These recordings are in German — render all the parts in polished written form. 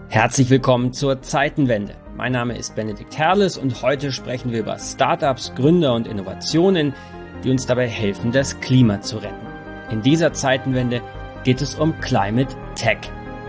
Herzlich willkommen zur Zeitenwende. Mein Name ist Benedikt Herles und heute sprechen wir über Startups, Gründer und Innovationen, die uns dabei helfen, das Klima zu retten. In dieser Zeitenwende geht es um Climate Tech.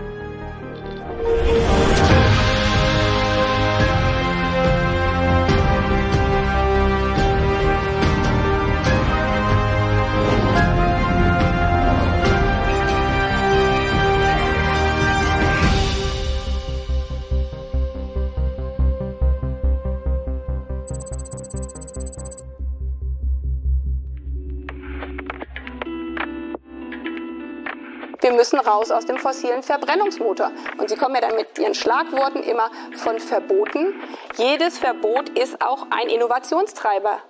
Wir müssen raus aus dem fossilen Verbrennungsmotor. Und Sie kommen ja dann mit Ihren Schlagworten immer von Verboten. Jedes Verbot ist auch ein Innovationstreiber.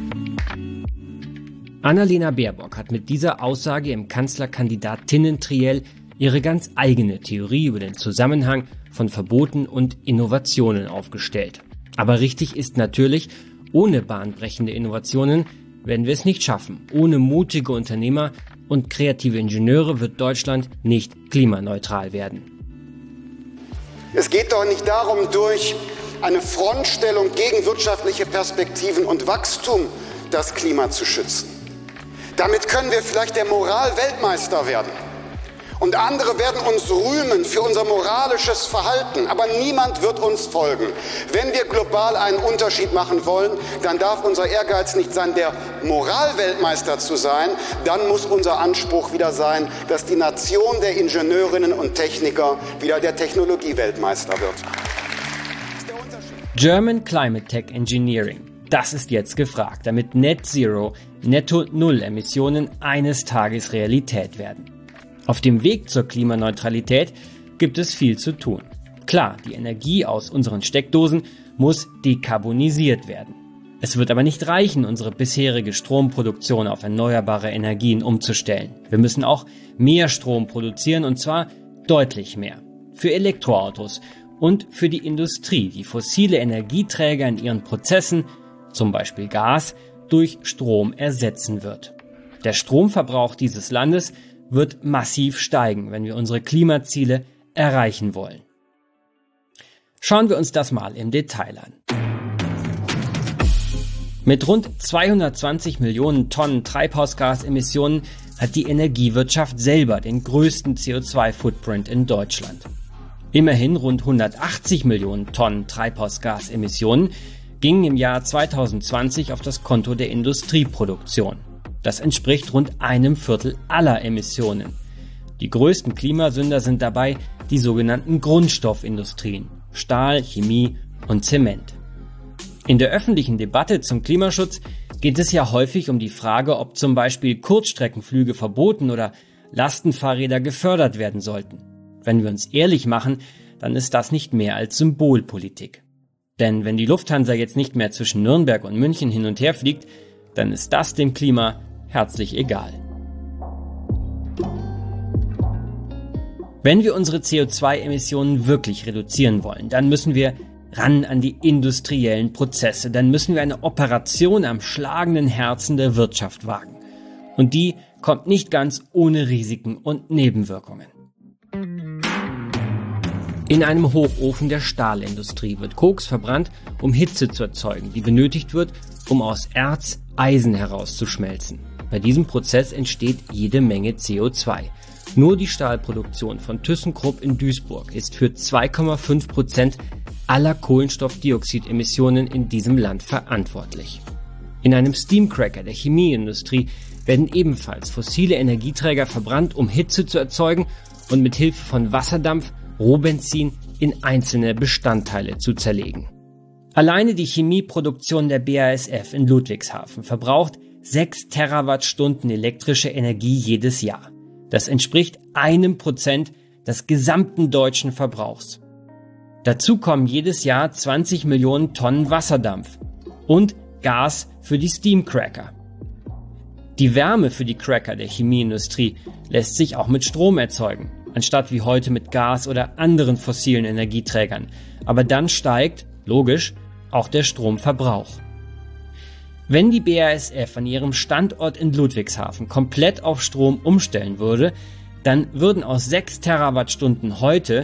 Annalena Baerbock hat mit dieser Aussage im Kanzlerkandidatinnen-Triell ihre ganz eigene Theorie über den Zusammenhang von Verboten und Innovationen aufgestellt. Aber richtig ist natürlich, ohne bahnbrechende Innovationen werden wir es nicht schaffen. Ohne mutige Unternehmer und kreative Ingenieure wird Deutschland nicht klimaneutral werden. Es geht doch nicht darum, durch eine Frontstellung gegen wirtschaftliche Perspektiven und Wachstum das Klima zu schützen. Damit können wir vielleicht der Moral-Weltmeister werden. Und andere werden uns rühmen für unser moralisches Verhalten. Aber niemand wird uns folgen. Wenn wir global einen Unterschied machen wollen, dann darf unser Ehrgeiz nicht sein, der Moralweltmeister zu sein. Dann muss unser Anspruch wieder sein, dass die Nation der Ingenieurinnen und Techniker wieder der Technologieweltmeister wird. German Climate Tech Engineering. Das ist jetzt gefragt, damit Net Zero, Netto-Null-Emissionen eines Tages Realität werden. Auf dem Weg zur Klimaneutralität gibt es viel zu tun. Klar, die Energie aus unseren Steckdosen muss dekarbonisiert werden. Es wird aber nicht reichen, unsere bisherige Stromproduktion auf erneuerbare Energien umzustellen. Wir müssen auch mehr Strom produzieren, und zwar deutlich mehr. Für Elektroautos und für die Industrie, die fossile Energieträger in ihren Prozessen, zum Beispiel Gas, durch Strom ersetzen wird. Der Stromverbrauch dieses Landes wird massiv steigen, wenn wir unsere Klimaziele erreichen wollen. Schauen wir uns das mal im Detail an. Mit rund 220 Millionen Tonnen Treibhausgasemissionen hat die Energiewirtschaft selber den größten CO2-Footprint in Deutschland. Immerhin rund 180 Millionen Tonnen Treibhausgasemissionen gingen im Jahr 2020 auf das Konto der Industrieproduktion. Das entspricht rund 1/4 aller Emissionen. Die größten Klimasünder sind dabei die sogenannten Grundstoffindustrien, Stahl, Chemie und Zement. In der öffentlichen Debatte zum Klimaschutz geht es ja häufig um die Frage, ob zum Beispiel Kurzstreckenflüge verboten oder Lastenfahrräder gefördert werden sollten. Wenn wir uns ehrlich machen, dann ist das nicht mehr als Symbolpolitik. Denn wenn die Lufthansa jetzt nicht mehr zwischen Nürnberg und München hin und her fliegt, dann ist das dem Klima herzlich egal. Wenn wir unsere CO2-Emissionen wirklich reduzieren wollen, dann müssen wir ran an die industriellen Prozesse. Dann müssen wir eine Operation am schlagenden Herzen der Wirtschaft wagen. Und die kommt nicht ganz ohne Risiken und Nebenwirkungen. In einem Hochofen der Stahlindustrie wird Koks verbrannt, um Hitze zu erzeugen, die benötigt wird, um aus Erz Eisen herauszuschmelzen. Bei diesem Prozess entsteht jede Menge CO2. Nur die Stahlproduktion von ThyssenKrupp in Duisburg ist für 2,5% aller Kohlenstoffdioxidemissionen in diesem Land verantwortlich. In einem Steamcracker der Chemieindustrie werden ebenfalls fossile Energieträger verbrannt, um Hitze zu erzeugen und mit Hilfe von Wasserdampf Rohbenzin in einzelne Bestandteile zu zerlegen. Alleine die Chemieproduktion der BASF in Ludwigshafen verbraucht 6 Terawattstunden elektrische Energie jedes Jahr. Das entspricht 1% des gesamten deutschen Verbrauchs. Dazu kommen jedes Jahr 20 Millionen Tonnen Wasserdampf und Gas für die Steamcracker. Die Wärme für die Cracker der Chemieindustrie lässt sich auch mit Strom erzeugen, anstatt wie heute mit Gas oder anderen fossilen Energieträgern. Aber dann steigt, logisch, auch der Stromverbrauch. Wenn die BASF an ihrem Standort in Ludwigshafen komplett auf Strom umstellen würde, dann würden aus 6 Terawattstunden heute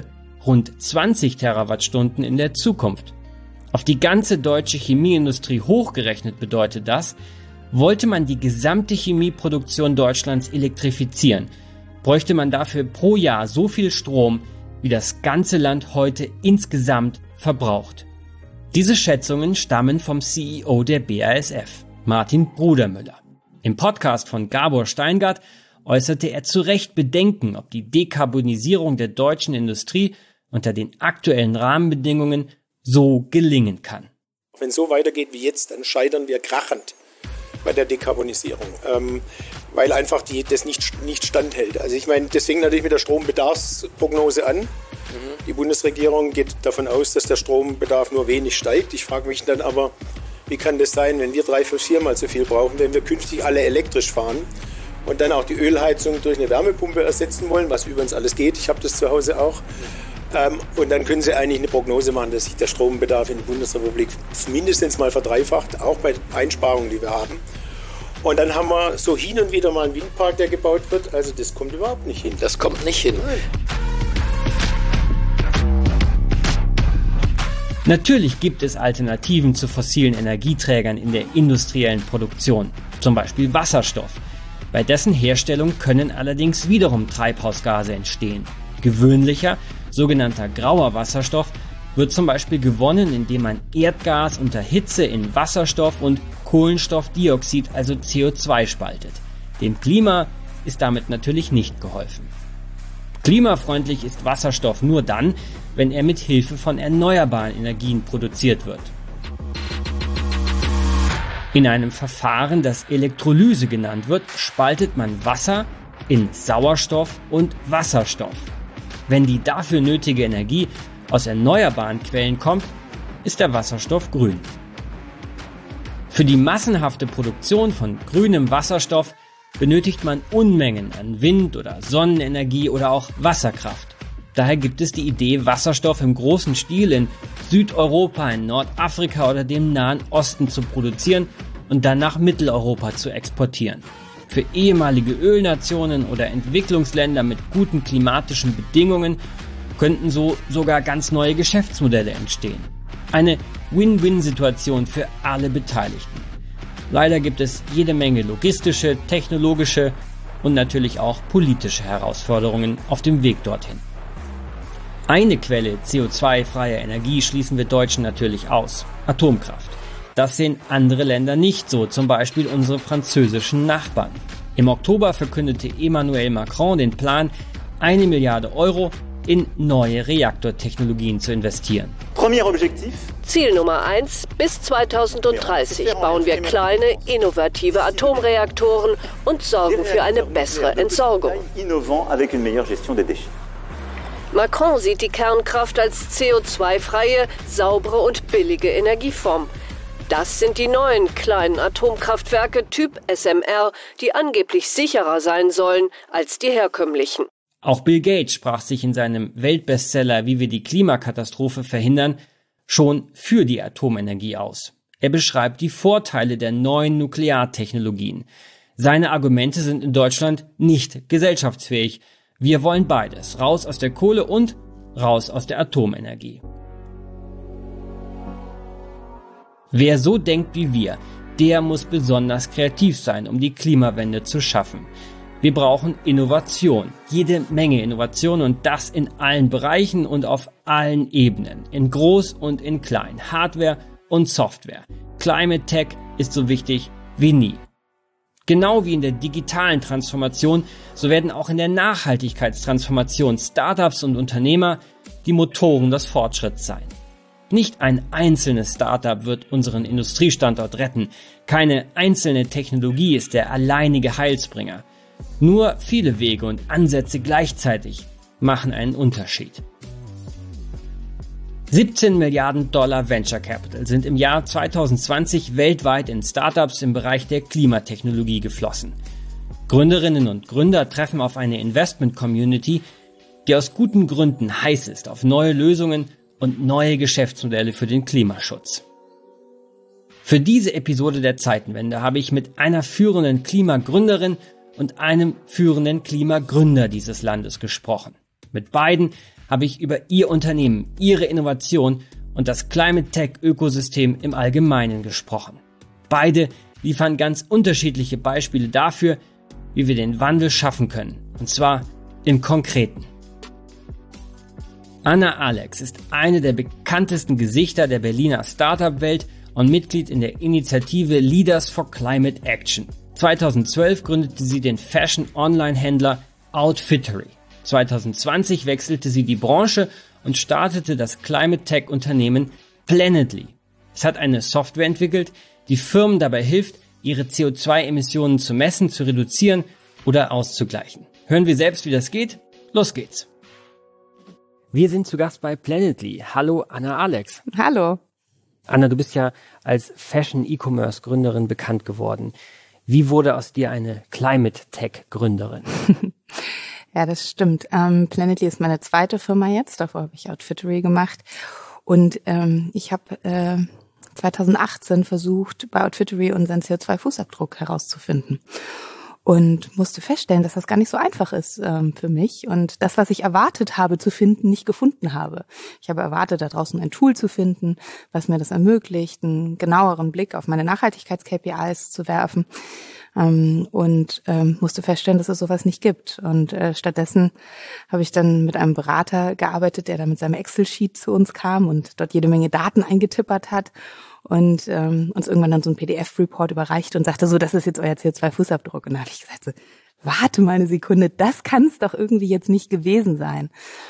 rund 20 Terawattstunden in der Zukunft. Auf die ganze deutsche Chemieindustrie hochgerechnet bedeutet das, wollte man die gesamte Chemieproduktion Deutschlands elektrifizieren, bräuchte man dafür pro Jahr so viel Strom, wie das ganze Land heute insgesamt verbraucht. Diese Schätzungen stammen vom CEO der BASF, Martin Brudermüller. Im Podcast von Gabor Steingart äußerte er zu Recht Bedenken, ob die Dekarbonisierung der deutschen Industrie unter den aktuellen Rahmenbedingungen so gelingen kann. Wenn es so weitergeht wie jetzt, dann scheitern wir krachend bei der Dekarbonisierung, weil einfach das nicht standhält. Also ich meine, das fängt natürlich mit der Strombedarfsprognose an. Die Bundesregierung geht davon aus, dass der Strombedarf nur wenig steigt. Ich frage mich dann aber, wie kann das sein, wenn wir 3, 4 Mal so viel brauchen, wenn wir künftig alle elektrisch fahren und dann auch die Ölheizung durch eine Wärmepumpe ersetzen wollen, was übrigens alles geht. Ich habe das zu Hause auch. Und dann können Sie eigentlich eine Prognose machen, dass sich der Strombedarf in der Bundesrepublik mindestens mal verdreifacht, auch bei Einsparungen, die wir haben. Und dann haben wir so hin und wieder mal einen Windpark, der gebaut wird. Also das kommt überhaupt nicht hin. Das kommt nicht hin. Natürlich gibt es Alternativen zu fossilen Energieträgern in der industriellen Produktion, zum Beispiel Wasserstoff. Bei dessen Herstellung können allerdings wiederum Treibhausgase entstehen. Gewöhnlicher, sogenannter grauer Wasserstoff wird zum Beispiel gewonnen, indem man Erdgas unter Hitze in Wasserstoff und Kohlenstoffdioxid, also CO2, spaltet. Dem Klima ist damit natürlich nicht geholfen. Klimafreundlich ist Wasserstoff nur dann, wenn er mit Hilfe von erneuerbaren Energien produziert wird. In einem Verfahren, das Elektrolyse genannt wird, spaltet man Wasser in Sauerstoff und Wasserstoff. Wenn die dafür nötige Energie aus erneuerbaren Quellen kommt, ist der Wasserstoff grün. Für die massenhafte Produktion von grünem Wasserstoff benötigt man Unmengen an Wind- oder Sonnenenergie oder auch Wasserkraft. Daher gibt es die Idee, Wasserstoff im großen Stil in Südeuropa, in Nordafrika oder dem Nahen Osten zu produzieren und dann nach Mitteleuropa zu exportieren. Für ehemalige Ölnationen oder Entwicklungsländer mit guten klimatischen Bedingungen könnten so sogar ganz neue Geschäftsmodelle entstehen. Eine Win-Win-Situation für alle Beteiligten. Leider gibt es jede Menge logistische, technologische und natürlich auch politische Herausforderungen auf dem Weg dorthin. Eine Quelle CO2-freier Energie schließen wir Deutschen natürlich aus: Atomkraft. Das sehen andere Länder nicht so, zum Beispiel unsere französischen Nachbarn. Im Oktober verkündete Emmanuel Macron den Plan, 1 Milliarde Euro in neue Reaktortechnologien zu investieren. Ziel Nummer 1: Bis 2030 bauen wir kleine, innovative Atomreaktoren und sorgen für eine bessere Entsorgung. Macron sieht die Kernkraft als CO2-freie, saubere und billige Energieform. Das sind die neuen kleinen Atomkraftwerke Typ SMR, die angeblich sicherer sein sollen als die herkömmlichen. Auch Bill Gates sprach sich in seinem Weltbestseller Wie wir die Klimakatastrophe verhindern schon für die Atomenergie aus. Er beschreibt die Vorteile der neuen Nukleartechnologien. Seine Argumente sind in Deutschland nicht gesellschaftsfähig. Wir wollen beides, raus aus der Kohle und raus aus der Atomenergie. Wer so denkt wie wir, der muss besonders kreativ sein, um die Klimawende zu schaffen. Wir brauchen Innovation, jede Menge Innovation, und das in allen Bereichen und auf allen Ebenen, in groß und in klein, Hardware und Software. Climate Tech ist so wichtig wie nie. Genau wie in der digitalen Transformation, so werden auch in der Nachhaltigkeitstransformation Startups und Unternehmer die Motoren des Fortschritts sein. Nicht ein einzelnes Startup wird unseren Industriestandort retten. Keine einzelne Technologie ist der alleinige Heilsbringer. Nur viele Wege und Ansätze gleichzeitig machen einen Unterschied. 17 Milliarden Dollar Venture Capital sind im Jahr 2020 weltweit in Startups im Bereich der Klimatechnologie geflossen. Gründerinnen und Gründer treffen auf eine Investment-Community, die aus guten Gründen heiß ist auf neue Lösungen und neue Geschäftsmodelle für den Klimaschutz. Für diese Episode der Zeitenwende habe ich mit einer führenden Klimagründerin und einem führenden Klimagründer dieses Landes gesprochen. Mit beiden habe ich über Ihr Unternehmen, Ihre Innovation und das Climate Tech Ökosystem im Allgemeinen gesprochen. Beide liefern ganz unterschiedliche Beispiele dafür, wie wir den Wandel schaffen können. Und zwar im Konkreten. Anna Alex ist eine der bekanntesten Gesichter der Berliner Startup-Welt und Mitglied in der Initiative Leaders for Climate Action. 2012 gründete sie den Fashion-Online-Händler Outfittery. 2020 wechselte sie die Branche und startete das Climate-Tech-Unternehmen Planetly. Es hat eine Software entwickelt, die Firmen dabei hilft, ihre CO2-Emissionen zu messen, zu reduzieren oder auszugleichen. Hören wir selbst, wie das geht? Los geht's! Wir sind zu Gast bei Planetly. Hallo Anna Alex. Hallo. Anna, du bist ja als Fashion-E-Commerce-Gründerin bekannt geworden. Wie wurde aus dir eine Climate-Tech-Gründerin? Ja, das stimmt. Planetly ist meine zweite Firma jetzt. Davor habe ich Outfittery gemacht. Und ich habe 2018 versucht, bei Outfittery unseren CO2-Fußabdruck herauszufinden. Und musste feststellen, dass das gar nicht so einfach ist für mich und das, was ich erwartet habe zu finden, nicht gefunden habe. Ich habe erwartet, da draußen ein Tool zu finden, was mir das ermöglicht, einen genaueren Blick auf meine Nachhaltigkeits-KPIs zu werfen und musste feststellen, dass es sowas nicht gibt. Und stattdessen habe ich dann mit einem Berater gearbeitet, der da mit seinem Excel-Sheet zu uns kam und dort jede Menge Daten eingetippert hat. Und uns irgendwann dann so ein PDF-Report überreicht und sagte so, das ist jetzt euer CO2-Fußabdruck. Und da habe ich gesagt so, warte mal eine Sekunde, das kann es doch irgendwie jetzt nicht gewesen sein.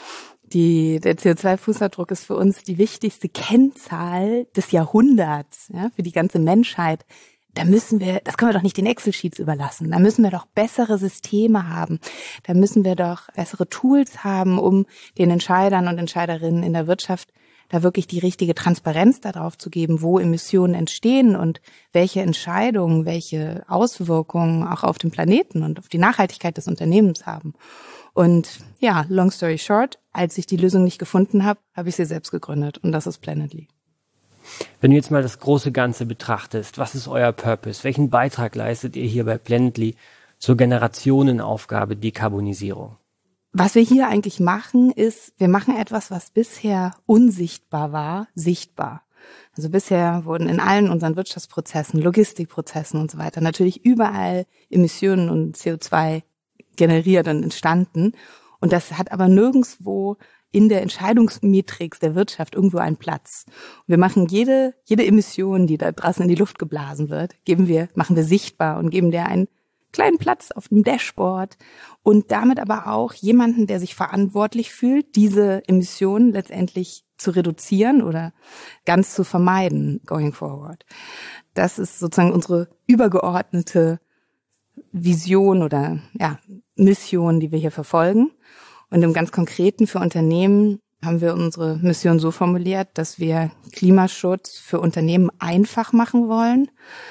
Der CO2-Fußabdruck ist für uns die wichtigste Kennzahl des Jahrhunderts, ja, für die ganze Menschheit. Das können wir doch nicht den Excel-Sheets überlassen. Da müssen wir doch bessere Systeme haben. Da müssen wir doch bessere Tools haben, um den Entscheidern und Entscheiderinnen in der Wirtschaft da wirklich die richtige Transparenz darauf zu geben, wo Emissionen entstehen und welche Entscheidungen, welche Auswirkungen auch auf den Planeten und auf die Nachhaltigkeit des Unternehmens haben. Und ja, long story short, als ich die Lösung nicht gefunden habe, habe ich sie selbst gegründet und das ist Planetly. Wenn du jetzt mal das große Ganze betrachtest, was ist euer Purpose? Welchen Beitrag leistet ihr hier bei Planetly zur Generationenaufgabe Dekarbonisierung? Was wir hier eigentlich machen, ist, wir machen etwas, was bisher unsichtbar war, sichtbar. Also bisher wurden in allen unseren Wirtschaftsprozessen, Logistikprozessen und so weiter natürlich überall Emissionen und CO2 generiert und entstanden. Und das hat aber nirgendwo in der Entscheidungsmatrix der Wirtschaft irgendwo einen Platz. Wir machen jede Emission, die da draußen in die Luft geblasen wird, machen wir sichtbar und geben der einen kleinen Platz auf dem Dashboard und damit aber auch jemanden, der sich verantwortlich fühlt, diese Emissionen letztendlich zu reduzieren oder ganz zu vermeiden going forward. Das ist sozusagen unsere übergeordnete Vision oder Mission, die wir hier verfolgen. Und im ganz Konkreten für Unternehmen haben wir unsere Mission so formuliert, dass wir Klimaschutz für Unternehmen einfach machen wollen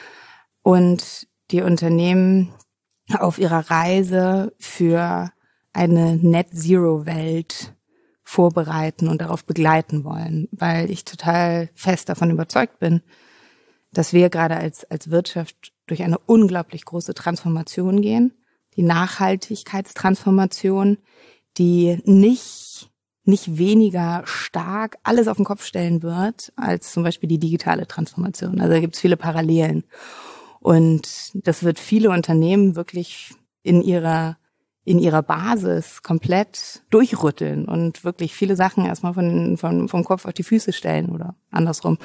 und die Unternehmen auf ihrer Reise für eine Net-Zero-Welt vorbereiten und darauf begleiten wollen, weil ich total fest davon überzeugt bin, dass wir gerade als Wirtschaft durch eine unglaublich große Transformation gehen, die Nachhaltigkeitstransformation, die nicht weniger stark alles auf den Kopf stellen wird als zum Beispiel die digitale Transformation. Also da gibt es viele Parallelen. Und das wird viele Unternehmen wirklich in ihrer Basis komplett durchrütteln und wirklich viele Sachen erstmal vom Kopf auf die Füße stellen oder andersrum.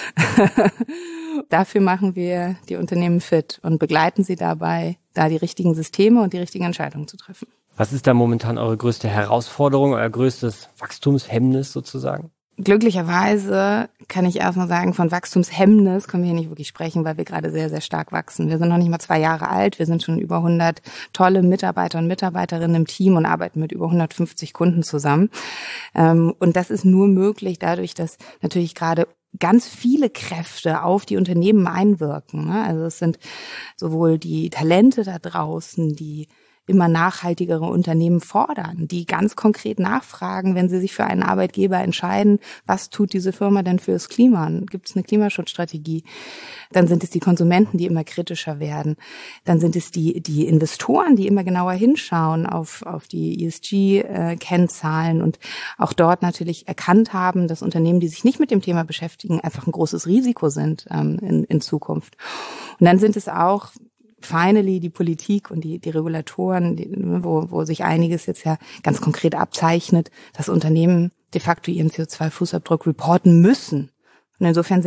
Dafür machen wir die Unternehmen fit und begleiten sie dabei, da die richtigen Systeme und die richtigen Entscheidungen zu treffen. Was ist da momentan eure größte Herausforderung, euer größtes Wachstumshemmnis sozusagen? Glücklicherweise kann ich erstmal sagen, von Wachstumshemmnis können wir hier nicht wirklich sprechen, weil wir gerade sehr, sehr stark wachsen. Wir sind noch nicht mal 2 Jahre alt, wir sind schon über 100 tolle Mitarbeiter und Mitarbeiterinnen im Team und arbeiten mit über 150 Kunden zusammen. Und das ist nur möglich dadurch, dass natürlich gerade ganz viele Kräfte auf die Unternehmen einwirken. Also es sind sowohl die Talente da draußen, die immer nachhaltigere Unternehmen fordern, die ganz konkret nachfragen, wenn sie sich für einen Arbeitgeber entscheiden, was tut diese Firma denn fürs Klima? Gibt es eine Klimaschutzstrategie? Dann sind es die Konsumenten, die immer kritischer werden. Dann sind es die Investoren, die immer genauer hinschauen auf die ESG-Kennzahlen und auch dort natürlich erkannt haben, dass Unternehmen, die sich nicht mit dem Thema beschäftigen, einfach ein großes Risiko sind in Zukunft. Und dann sind es auch finally die Politik und die Regulatoren, wo sich einiges jetzt ja ganz konkret abzeichnet, dass Unternehmen de facto ihren CO2-Fußabdruck reporten müssen. Und insofern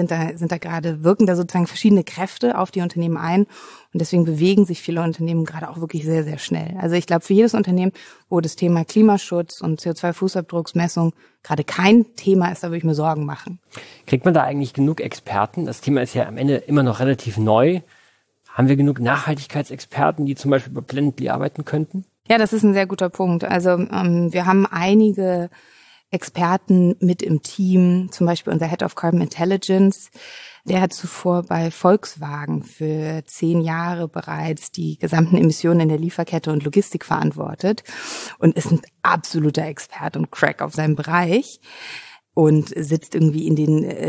wirken da sozusagen verschiedene Kräfte auf die Unternehmen ein. Und deswegen bewegen sich viele Unternehmen gerade auch wirklich sehr, sehr schnell. Also ich glaube, für jedes Unternehmen, wo das Thema Klimaschutz und CO2-Fußabdrucksmessung gerade kein Thema ist, da würde ich mir Sorgen machen. Kriegt man da eigentlich genug Experten? Das Thema ist ja am Ende immer noch relativ neu. Haben wir genug Nachhaltigkeitsexperten, die zum Beispiel bei Plantly arbeiten könnten? Ja, das ist ein sehr guter Punkt. Also wir haben einige Experten mit im Team, zum Beispiel unser Head of Carbon Intelligence, der hat zuvor bei Volkswagen für 10 Jahre bereits die gesamten Emissionen in der Lieferkette und Logistik verantwortet und ist ein absoluter Experte und Crack auf seinem Bereich und sitzt irgendwie in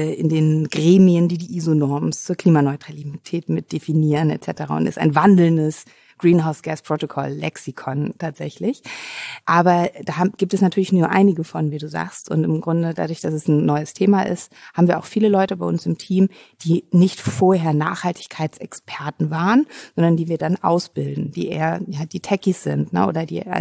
den Gremien, die ISO-Norms zur Klimaneutralität mit definieren etc. und ist ein wandelndes Greenhouse Gas Protocol Lexikon tatsächlich. Aber da gibt es natürlich nur einige von, wie du sagst. Und im Grunde, dadurch, dass es ein neues Thema ist, haben wir auch viele Leute bei uns im Team, die nicht vorher Nachhaltigkeitsexperten waren, sondern die wir dann ausbilden, die eher die Techies sind, ne, oder die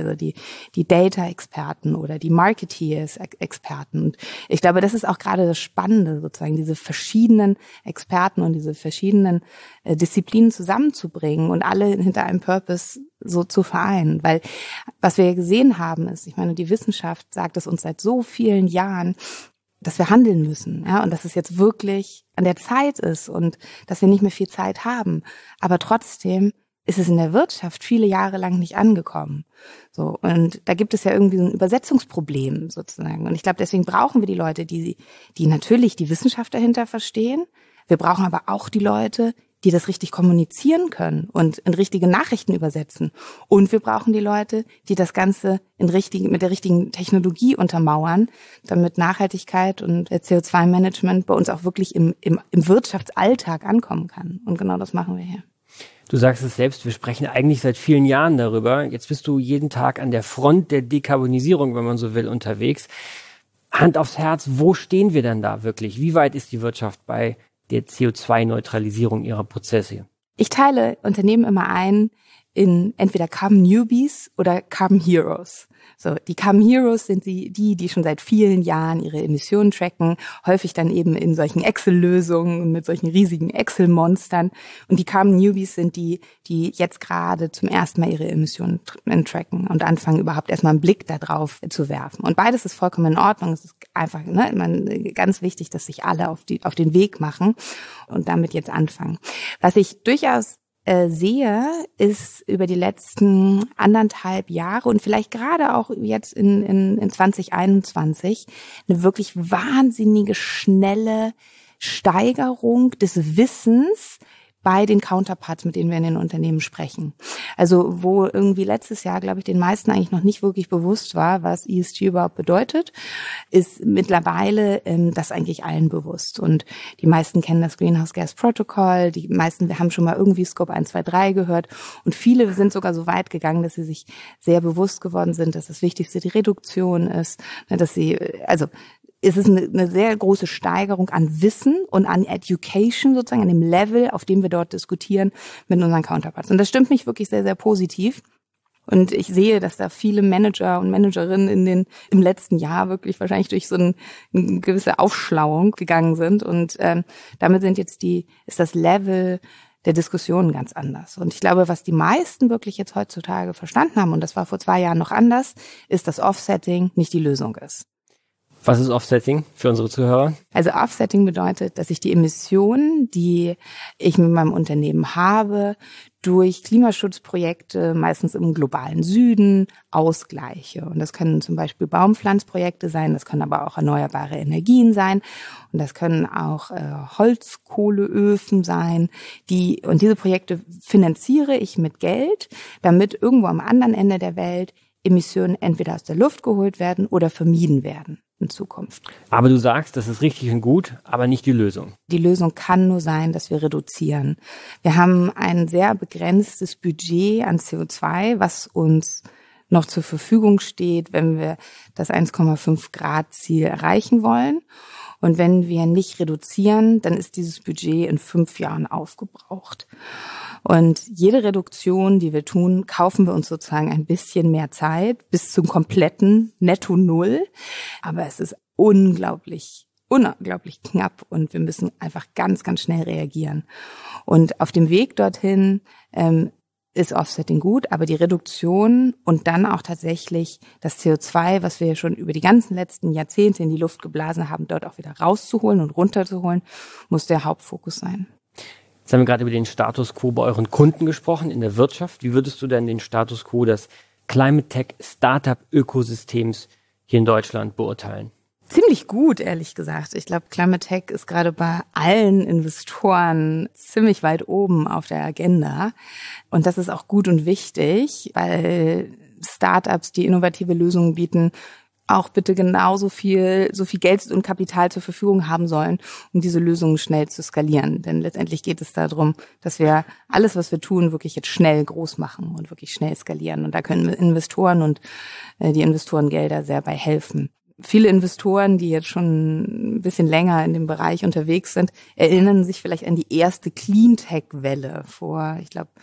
Data-Experten oder die Marketeers-Experten. Und ich glaube, das ist auch gerade das Spannende, sozusagen diese verschiedenen Experten und diese verschiedenen Disziplinen zusammenzubringen und alle hinter einem Purpose so zu vereinen. Weil was wir gesehen haben ist, ich meine, die Wissenschaft sagt es uns seit so vielen Jahren, dass wir handeln müssen, ja, und dass es jetzt wirklich an der Zeit ist und dass wir nicht mehr viel Zeit haben. Aber trotzdem ist es in der Wirtschaft viele Jahre lang nicht angekommen. So, und da gibt es ja irgendwie so ein Übersetzungsproblem sozusagen. Und ich glaube, deswegen brauchen wir die Leute, die natürlich die Wissenschaft dahinter verstehen. Wir brauchen aber auch die Leute, die das richtig kommunizieren können und in richtige Nachrichten übersetzen. Und wir brauchen die Leute, die das Ganze mit der richtigen Technologie untermauern, damit Nachhaltigkeit und CO2-Management bei uns auch wirklich im Wirtschaftsalltag ankommen kann. Und genau das machen wir hier. Du sagst es selbst, wir sprechen eigentlich seit vielen Jahren darüber. Jetzt bist du jeden Tag an der Front der Dekarbonisierung, wenn man so will, unterwegs. Hand aufs Herz, wo stehen wir denn da wirklich? Wie weit ist die Wirtschaft bei der CO2-Neutralisierung ihrer Prozesse? Ich teile Unternehmen immer ein in entweder Carbon Newbies oder Carbon Heroes. So, die Carbon Heroes sind die schon seit vielen Jahren ihre Emissionen tracken, häufig dann eben in solchen Excel-Lösungen und mit solchen riesigen Excel-Monstern. Und die Carbon Newbies sind die jetzt gerade zum ersten Mal ihre Emissionen tracken und anfangen überhaupt erstmal einen Blick da drauf zu werfen. Und beides ist vollkommen in Ordnung. Es ist einfach ganz wichtig, dass sich alle auf den Weg machen und damit jetzt anfangen. Was ich durchaus sehe, ist über die letzten 1,5 Jahre und vielleicht gerade auch jetzt in 2021 eine wirklich wahnsinnige, schnelle Steigerung des Wissens bei den Counterparts, mit denen wir in den Unternehmen sprechen. Also wo irgendwie letztes Jahr, glaube ich, den meisten eigentlich noch nicht wirklich bewusst war, was ESG überhaupt bedeutet, ist mittlerweile das eigentlich allen bewusst. Und die meisten kennen das Greenhouse Gas Protocol, die meisten, wir haben schon mal irgendwie Scope 1, 2, 3 gehört und viele sind sogar so weit gegangen, dass sie sich sehr bewusst geworden sind, dass das Wichtigste die Reduktion ist, es ist eine sehr große Steigerung an Wissen und an Education sozusagen, an dem Level, auf dem wir dort diskutieren mit unseren Counterparts. Und das stimmt mich wirklich sehr, sehr positiv. Und ich sehe, dass da viele Manager und Managerinnen im letzten Jahr wirklich wahrscheinlich durch so eine gewisse Aufschlauung gegangen sind. Und damit ist das Level der Diskussion ganz anders. Und ich glaube, was die meisten wirklich jetzt heutzutage verstanden haben, und das war vor 2 Jahren noch anders, ist, dass Offsetting nicht die Lösung ist. Was ist Offsetting für unsere Zuhörer? Also Offsetting bedeutet, dass ich die Emissionen, die ich mit meinem Unternehmen habe, durch Klimaschutzprojekte, meistens im globalen Süden, ausgleiche. Und das können zum Beispiel Baumpflanzprojekte sein, das können aber auch erneuerbare Energien sein und das können auch Holzkohleöfen sein. Und diese Projekte finanziere ich mit Geld, damit irgendwo am anderen Ende der Welt Emissionen entweder aus der Luft geholt werden oder vermieden werden in Zukunft. Aber du sagst, das ist richtig und gut, aber nicht die Lösung. Die Lösung kann nur sein, dass wir reduzieren. Wir haben ein sehr begrenztes Budget an CO2, was uns noch zur Verfügung steht, wenn wir das 1,5 Grad Ziel erreichen wollen. Und wenn wir nicht reduzieren, dann ist dieses Budget in 5 Jahren aufgebraucht. Und jede Reduktion, die wir tun, kaufen wir uns sozusagen ein bisschen mehr Zeit bis zum kompletten Netto Null. Aber es ist unglaublich knapp und wir müssen einfach ganz, ganz schnell reagieren. Und auf dem Weg dorthin ist Offsetting gut, aber die Reduktion und dann auch tatsächlich das CO2, was wir schon über die ganzen letzten Jahrzehnte in die Luft geblasen haben, dort auch wieder rauszuholen und runterzuholen, muss der Hauptfokus sein. Jetzt haben wir gerade über den Status Quo bei euren Kunden gesprochen in der Wirtschaft. Wie würdest du denn den Status Quo des Climate Tech Startup Ökosystems hier in Deutschland beurteilen? Ziemlich gut, ehrlich gesagt. Ich glaube, Climate Tech ist gerade bei allen Investoren ziemlich weit oben auf der Agenda. Und das ist auch gut und wichtig, weil Startups, die innovative Lösungen bieten, auch bitte genauso viel Geld und Kapital zur Verfügung haben sollen, um diese Lösungen schnell zu skalieren. Denn letztendlich geht es darum, dass wir alles, was wir tun, wirklich jetzt schnell groß machen und wirklich schnell skalieren. Und da können Investoren und die Investorengelder sehr bei helfen. Viele Investoren, die jetzt schon ein bisschen länger in dem Bereich unterwegs sind, erinnern sich vielleicht an die erste Cleantech-Welle vor, ich glaube,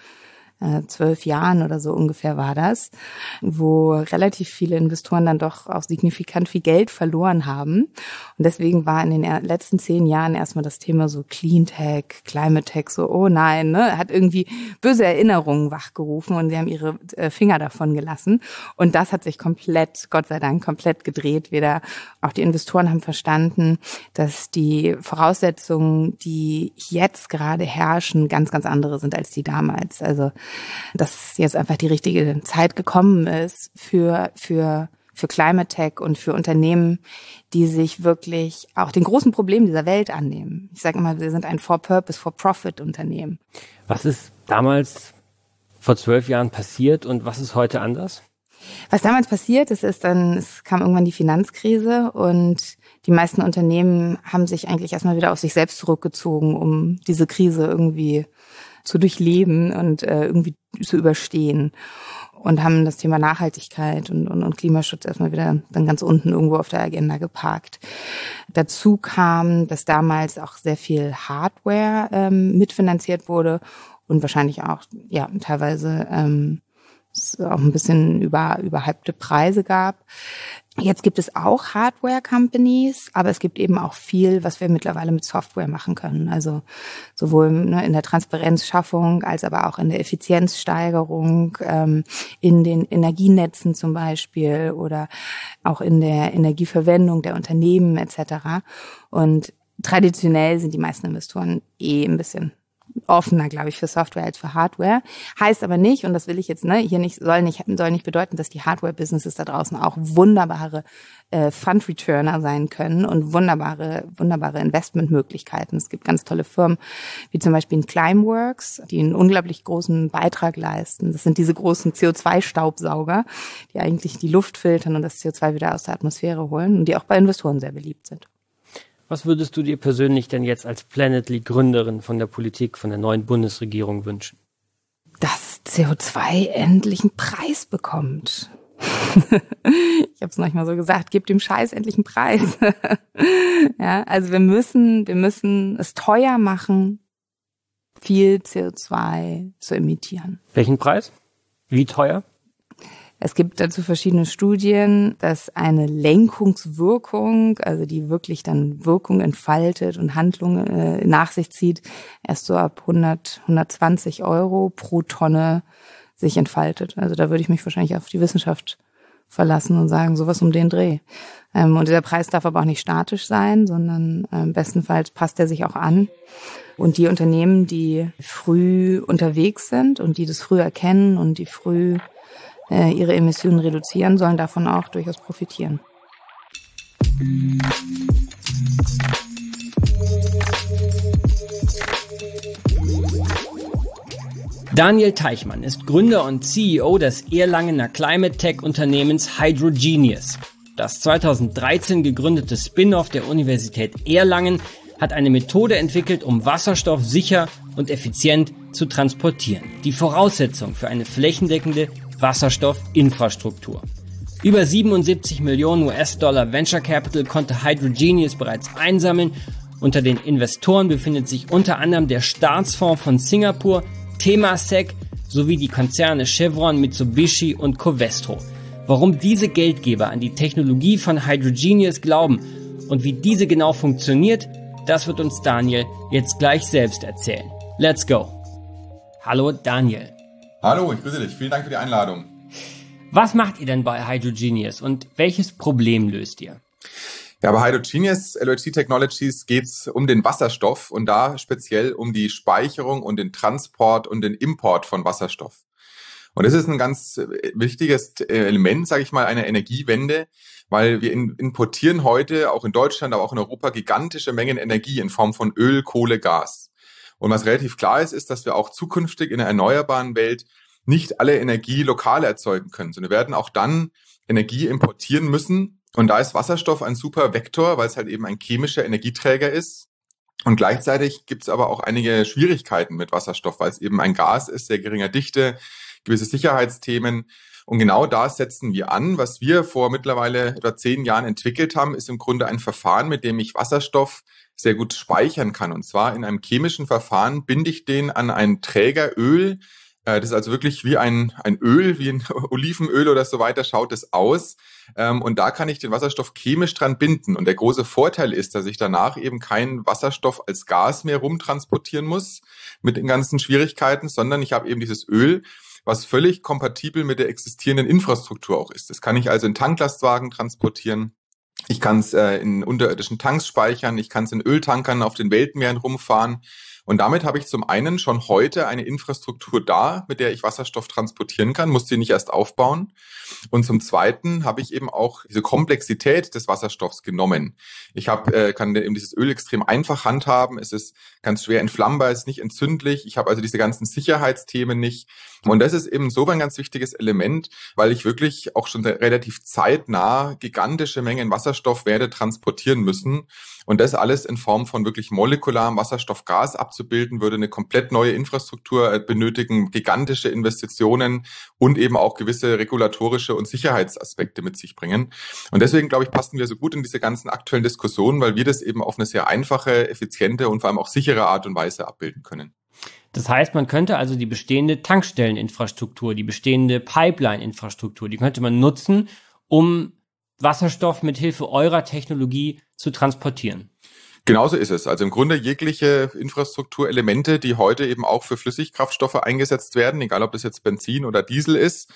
12 Jahren oder so ungefähr war das, wo relativ viele Investoren dann doch auch signifikant viel Geld verloren haben. Und deswegen war in den letzten 10 Jahren erstmal das Thema so Cleantech, Climate Tech, so, oh nein, ne, hat irgendwie böse Erinnerungen wachgerufen und sie haben ihre Finger davon gelassen. Und das hat sich komplett, Gott sei Dank, komplett gedreht. Auch die Investoren haben verstanden, dass die Voraussetzungen, die jetzt gerade herrschen, ganz, ganz andere sind als die damals. Also dass jetzt einfach die richtige Zeit gekommen ist für Climate Tech und für Unternehmen, die sich wirklich auch den großen Problemen dieser Welt annehmen. Ich sage immer, wir sind ein For-Purpose, For-Profit-Unternehmen. Was ist damals vor 12 Jahren passiert und was ist heute anders? Was damals passiert ist, es kam irgendwann die Finanzkrise und die meisten Unternehmen haben sich eigentlich erstmal wieder auf sich selbst zurückgezogen, um diese Krise irgendwie zu durchleben und irgendwie zu überstehen und haben das Thema Nachhaltigkeit und Klimaschutz erstmal wieder dann ganz unten irgendwo auf der Agenda geparkt. Dazu kam, dass damals auch sehr viel Hardware mitfinanziert wurde und wahrscheinlich auch teilweise es auch ein bisschen überhypte Preise gab. Jetzt gibt es auch Hardware-Companies, aber es gibt eben auch viel, was wir mittlerweile mit Software machen können. Also sowohl in der Transparenzschaffung als aber auch in der Effizienzsteigerung, in den Energienetzen zum Beispiel oder auch in der Energieverwendung der Unternehmen etc. Und traditionell sind die meisten Investoren ein bisschen offener, glaube ich, für Software als für Hardware. Heißt aber nicht, und das will ich jetzt hier nicht, soll nicht bedeuten, dass die Hardware-Businesses da draußen auch wunderbare Fund-Returner sein können und wunderbare Investmentmöglichkeiten. Es gibt ganz tolle Firmen, wie zum Beispiel in Climeworks, die einen unglaublich großen Beitrag leisten. Das sind diese großen CO2-Staubsauger, die eigentlich die Luft filtern und das CO2 wieder aus der Atmosphäre holen und die auch bei Investoren sehr beliebt sind. Was würdest du dir persönlich denn jetzt als Planetly-Gründerin von der Politik, von der neuen Bundesregierung wünschen? Dass CO2 endlich einen Preis bekommt. Ich habe es manchmal so gesagt, gebt dem Scheiß endlich einen Preis. Ja, also wir müssen es teuer machen, viel CO2 zu emittieren. Welchen Preis? Wie teuer? Es gibt dazu verschiedene Studien, dass eine Lenkungswirkung, also die wirklich dann Wirkung entfaltet und Handlungen nach sich zieht, erst so ab 120 € pro Tonne sich entfaltet. Also da würde ich mich wahrscheinlich auf die Wissenschaft verlassen und sagen, sowas um den Dreh. Und der Preis darf aber auch nicht statisch sein, sondern bestenfalls passt er sich auch an. Und die Unternehmen, die früh unterwegs sind und die das früh erkennen und die früh ihre Emissionen reduzieren, sollen davon auch durchaus profitieren. Daniel Teichmann ist Gründer und CEO des Erlangener Climate Tech-Unternehmens Hydrogenious. Das 2013 gegründete Spin-off der Universität Erlangen hat eine Methode entwickelt, um Wasserstoff sicher und effizient zu transportieren. Die Voraussetzung für eine flächendeckende Wasserstoffinfrastruktur. Über 77 Millionen US-Dollar Venture Capital konnte Hydrogenious bereits einsammeln. Unter den Investoren befindet sich unter anderem der Staatsfonds von Singapur, Temasek sowie die Konzerne Chevron, Mitsubishi und Covestro. Warum diese Geldgeber an die Technologie von Hydrogenious glauben und wie diese genau funktioniert, das wird uns Daniel jetzt gleich selbst erzählen. Let's go! Hallo Daniel. Hallo, ich grüße dich. Vielen Dank für die Einladung. Was macht ihr denn bei Hydrogenious und welches Problem löst ihr? Ja, bei Hydrogenious LOHC Technologies geht es um den Wasserstoff und da speziell um die Speicherung und den Transport und den Import von Wasserstoff. Und das ist ein ganz wichtiges Element, sage ich mal, einer Energiewende, weil wir importieren heute auch in Deutschland, aber auch in Europa gigantische Mengen Energie in Form von Öl, Kohle, Gas. Und was relativ klar ist, dass wir auch zukünftig in einer erneuerbaren Welt nicht alle Energie lokal erzeugen können, sondern wir werden auch dann Energie importieren müssen. Und da ist Wasserstoff ein super Vektor, weil es halt eben ein chemischer Energieträger ist. Und gleichzeitig gibt es aber auch einige Schwierigkeiten mit Wasserstoff, weil es eben ein Gas ist, sehr geringer Dichte, gewisse Sicherheitsthemen. Und genau da setzen wir an. Was wir vor mittlerweile etwa 10 Jahren entwickelt haben, ist im Grunde ein Verfahren, mit dem ich Wasserstoff sehr gut speichern kann. Und zwar in einem chemischen Verfahren binde ich den an einen Träger Öl. Das ist also wirklich wie ein Öl, wie ein Olivenöl oder so weiter, schaut es aus. Und da kann ich den Wasserstoff chemisch dran binden. Und der große Vorteil ist, dass ich danach eben keinen Wasserstoff als Gas mehr rumtransportieren muss mit den ganzen Schwierigkeiten, sondern ich habe eben dieses Öl, was völlig kompatibel mit der existierenden Infrastruktur auch ist. Das kann ich also in Tanklastwagen transportieren. Ich kann es in unterirdischen Tanks speichern. Ich kann es in Öltankern auf den Weltmeeren rumfahren. Und damit habe ich zum einen schon heute eine Infrastruktur da, mit der ich Wasserstoff transportieren kann, muss sie nicht erst aufbauen. Und zum Zweiten habe ich eben auch diese Komplexität des Wasserstoffs genommen. Ich kann eben dieses Öl extrem einfach handhaben. Es ist ganz schwer entflammbar, es ist nicht entzündlich. Ich habe also diese ganzen Sicherheitsthemen nicht. Und das ist eben so ein ganz wichtiges Element, weil ich wirklich auch schon relativ zeitnah gigantische Mengen Wasserstoff werde transportieren müssen. Und das alles in Form von wirklich molekularem Wasserstoffgas abzubilden, würde eine komplett neue Infrastruktur benötigen, gigantische Investitionen und eben auch gewisse regulatorische und Sicherheitsaspekte mit sich bringen. Und deswegen, glaube ich, passen wir so gut in diese ganzen aktuellen Diskussionen, weil wir das eben auf eine sehr einfache, effiziente und vor allem auch sichere Art und Weise abbilden können. Das heißt, man könnte also die bestehende Tankstelleninfrastruktur, die bestehende Pipeline-Infrastruktur, die könnte man nutzen, um Wasserstoff mit Hilfe eurer Technologie zu transportieren. Genauso ist es. Also im Grunde jegliche Infrastrukturelemente, die heute eben auch für Flüssigkraftstoffe eingesetzt werden, egal ob das jetzt Benzin oder Diesel ist.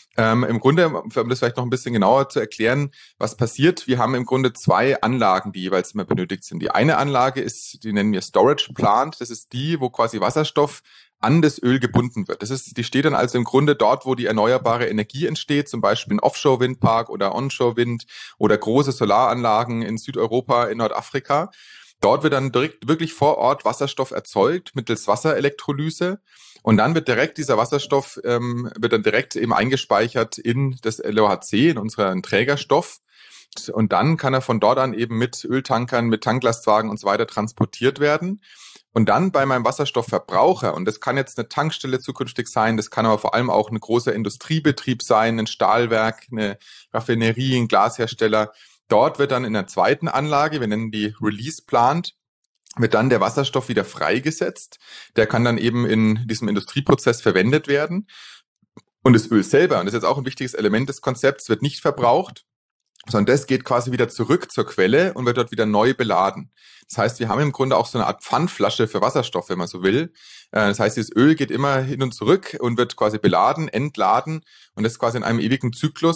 Im Grunde, um das vielleicht noch ein bisschen genauer zu erklären, was passiert, wir haben im Grunde 2 Anlagen, die jeweils immer benötigt sind. Die eine Anlage ist, die nennen wir Storage Plant, das ist die, wo quasi Wasserstoff an das Öl gebunden wird. Die steht dann also im Grunde dort, wo die erneuerbare Energie entsteht, zum Beispiel ein Offshore-Windpark oder Onshore-Wind oder große Solaranlagen in Südeuropa, in Nordafrika. Dort wird dann direkt wirklich vor Ort Wasserstoff erzeugt mittels Wasserelektrolyse und dann wird direkt dieser Wasserstoff wird dann direkt eben eingespeichert in das LOHC, in unseren Trägerstoff. Und dann kann er von dort an eben mit Öltankern, mit Tanklastwagen und so weiter transportiert werden. Und dann bei meinem Wasserstoffverbraucher, und das kann jetzt eine Tankstelle zukünftig sein, das kann aber vor allem auch ein großer Industriebetrieb sein, ein Stahlwerk, eine Raffinerie, ein Glashersteller. Dort wird dann in der zweiten Anlage, wir nennen die Release Plant, wird dann der Wasserstoff wieder freigesetzt. Der kann dann eben in diesem Industrieprozess verwendet werden. Und das Öl selber, und das ist jetzt auch ein wichtiges Element des Konzepts, wird nicht verbraucht, sondern das geht quasi wieder zurück zur Quelle und wird dort wieder neu beladen. Das heißt, wir haben im Grunde auch so eine Art Pfandflasche für Wasserstoff, wenn man so will. Das heißt, dieses Öl geht immer hin und zurück und wird quasi beladen, entladen und das quasi in einem ewigen Zyklus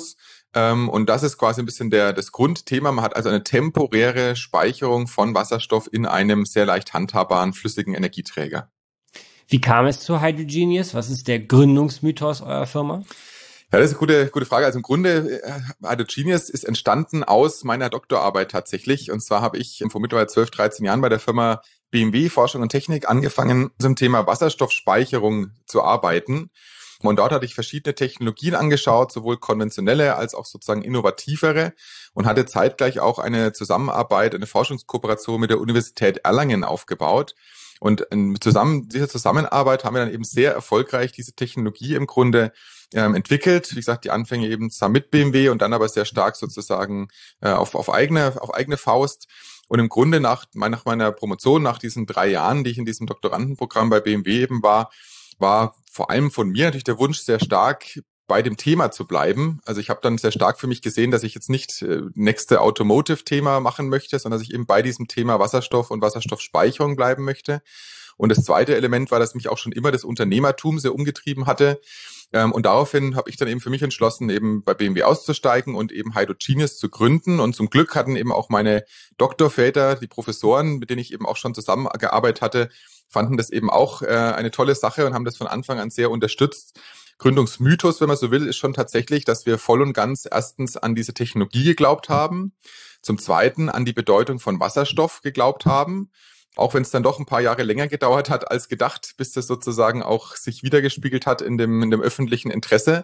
Und das ist quasi ein bisschen das Grundthema. Man hat also eine temporäre Speicherung von Wasserstoff in einem sehr leicht handhabbaren flüssigen Energieträger. Wie kam es zu Hydrogenious? Was ist der Gründungsmythos eurer Firma? Ja, das ist eine gute Frage. Also im Grunde, Hydrogenious ist entstanden aus meiner Doktorarbeit tatsächlich. Und zwar habe ich vor mittlerweile 12, 13 Jahren bei der Firma BMW Forschung und Technik angefangen, zum Thema Wasserstoffspeicherung zu arbeiten. Und dort hatte ich verschiedene Technologien angeschaut, sowohl konventionelle als auch sozusagen innovativere, und hatte zeitgleich auch eine Zusammenarbeit, eine Forschungskooperation mit der Universität Erlangen aufgebaut. Und dieser Zusammenarbeit haben wir dann eben sehr erfolgreich diese Technologie im Grunde entwickelt. Wie gesagt, die Anfänge eben zusammen mit BMW und dann aber sehr stark sozusagen auf eigene Faust. Und im Grunde nach meiner Promotion, nach diesen 3 Jahren, die ich in diesem Doktorandenprogramm bei BMW eben war vor allem von mir natürlich der Wunsch sehr stark, bei dem Thema zu bleiben. Also ich habe dann sehr stark für mich gesehen, dass ich jetzt nicht nächste Automotive-Thema machen möchte, sondern dass ich eben bei diesem Thema Wasserstoff und Wasserstoffspeicherung bleiben möchte. Und das zweite Element war, dass mich auch schon immer das Unternehmertum sehr umgetrieben hatte. Und daraufhin habe ich dann eben für mich entschlossen, eben bei BMW auszusteigen und eben Hydrogenious zu gründen. Und zum Glück hatten eben auch meine Doktorväter, die Professoren, mit denen ich eben auch schon zusammengearbeitet hatte, fanden das eben auch eine tolle Sache und haben das von Anfang an sehr unterstützt. Gründungsmythos, wenn man so will, ist schon tatsächlich, dass wir voll und ganz erstens an diese Technologie geglaubt haben, zum Zweiten an die Bedeutung von Wasserstoff geglaubt haben, auch wenn es dann doch ein paar Jahre länger gedauert hat als gedacht, bis das sozusagen auch sich wiedergespiegelt hat in dem öffentlichen Interesse,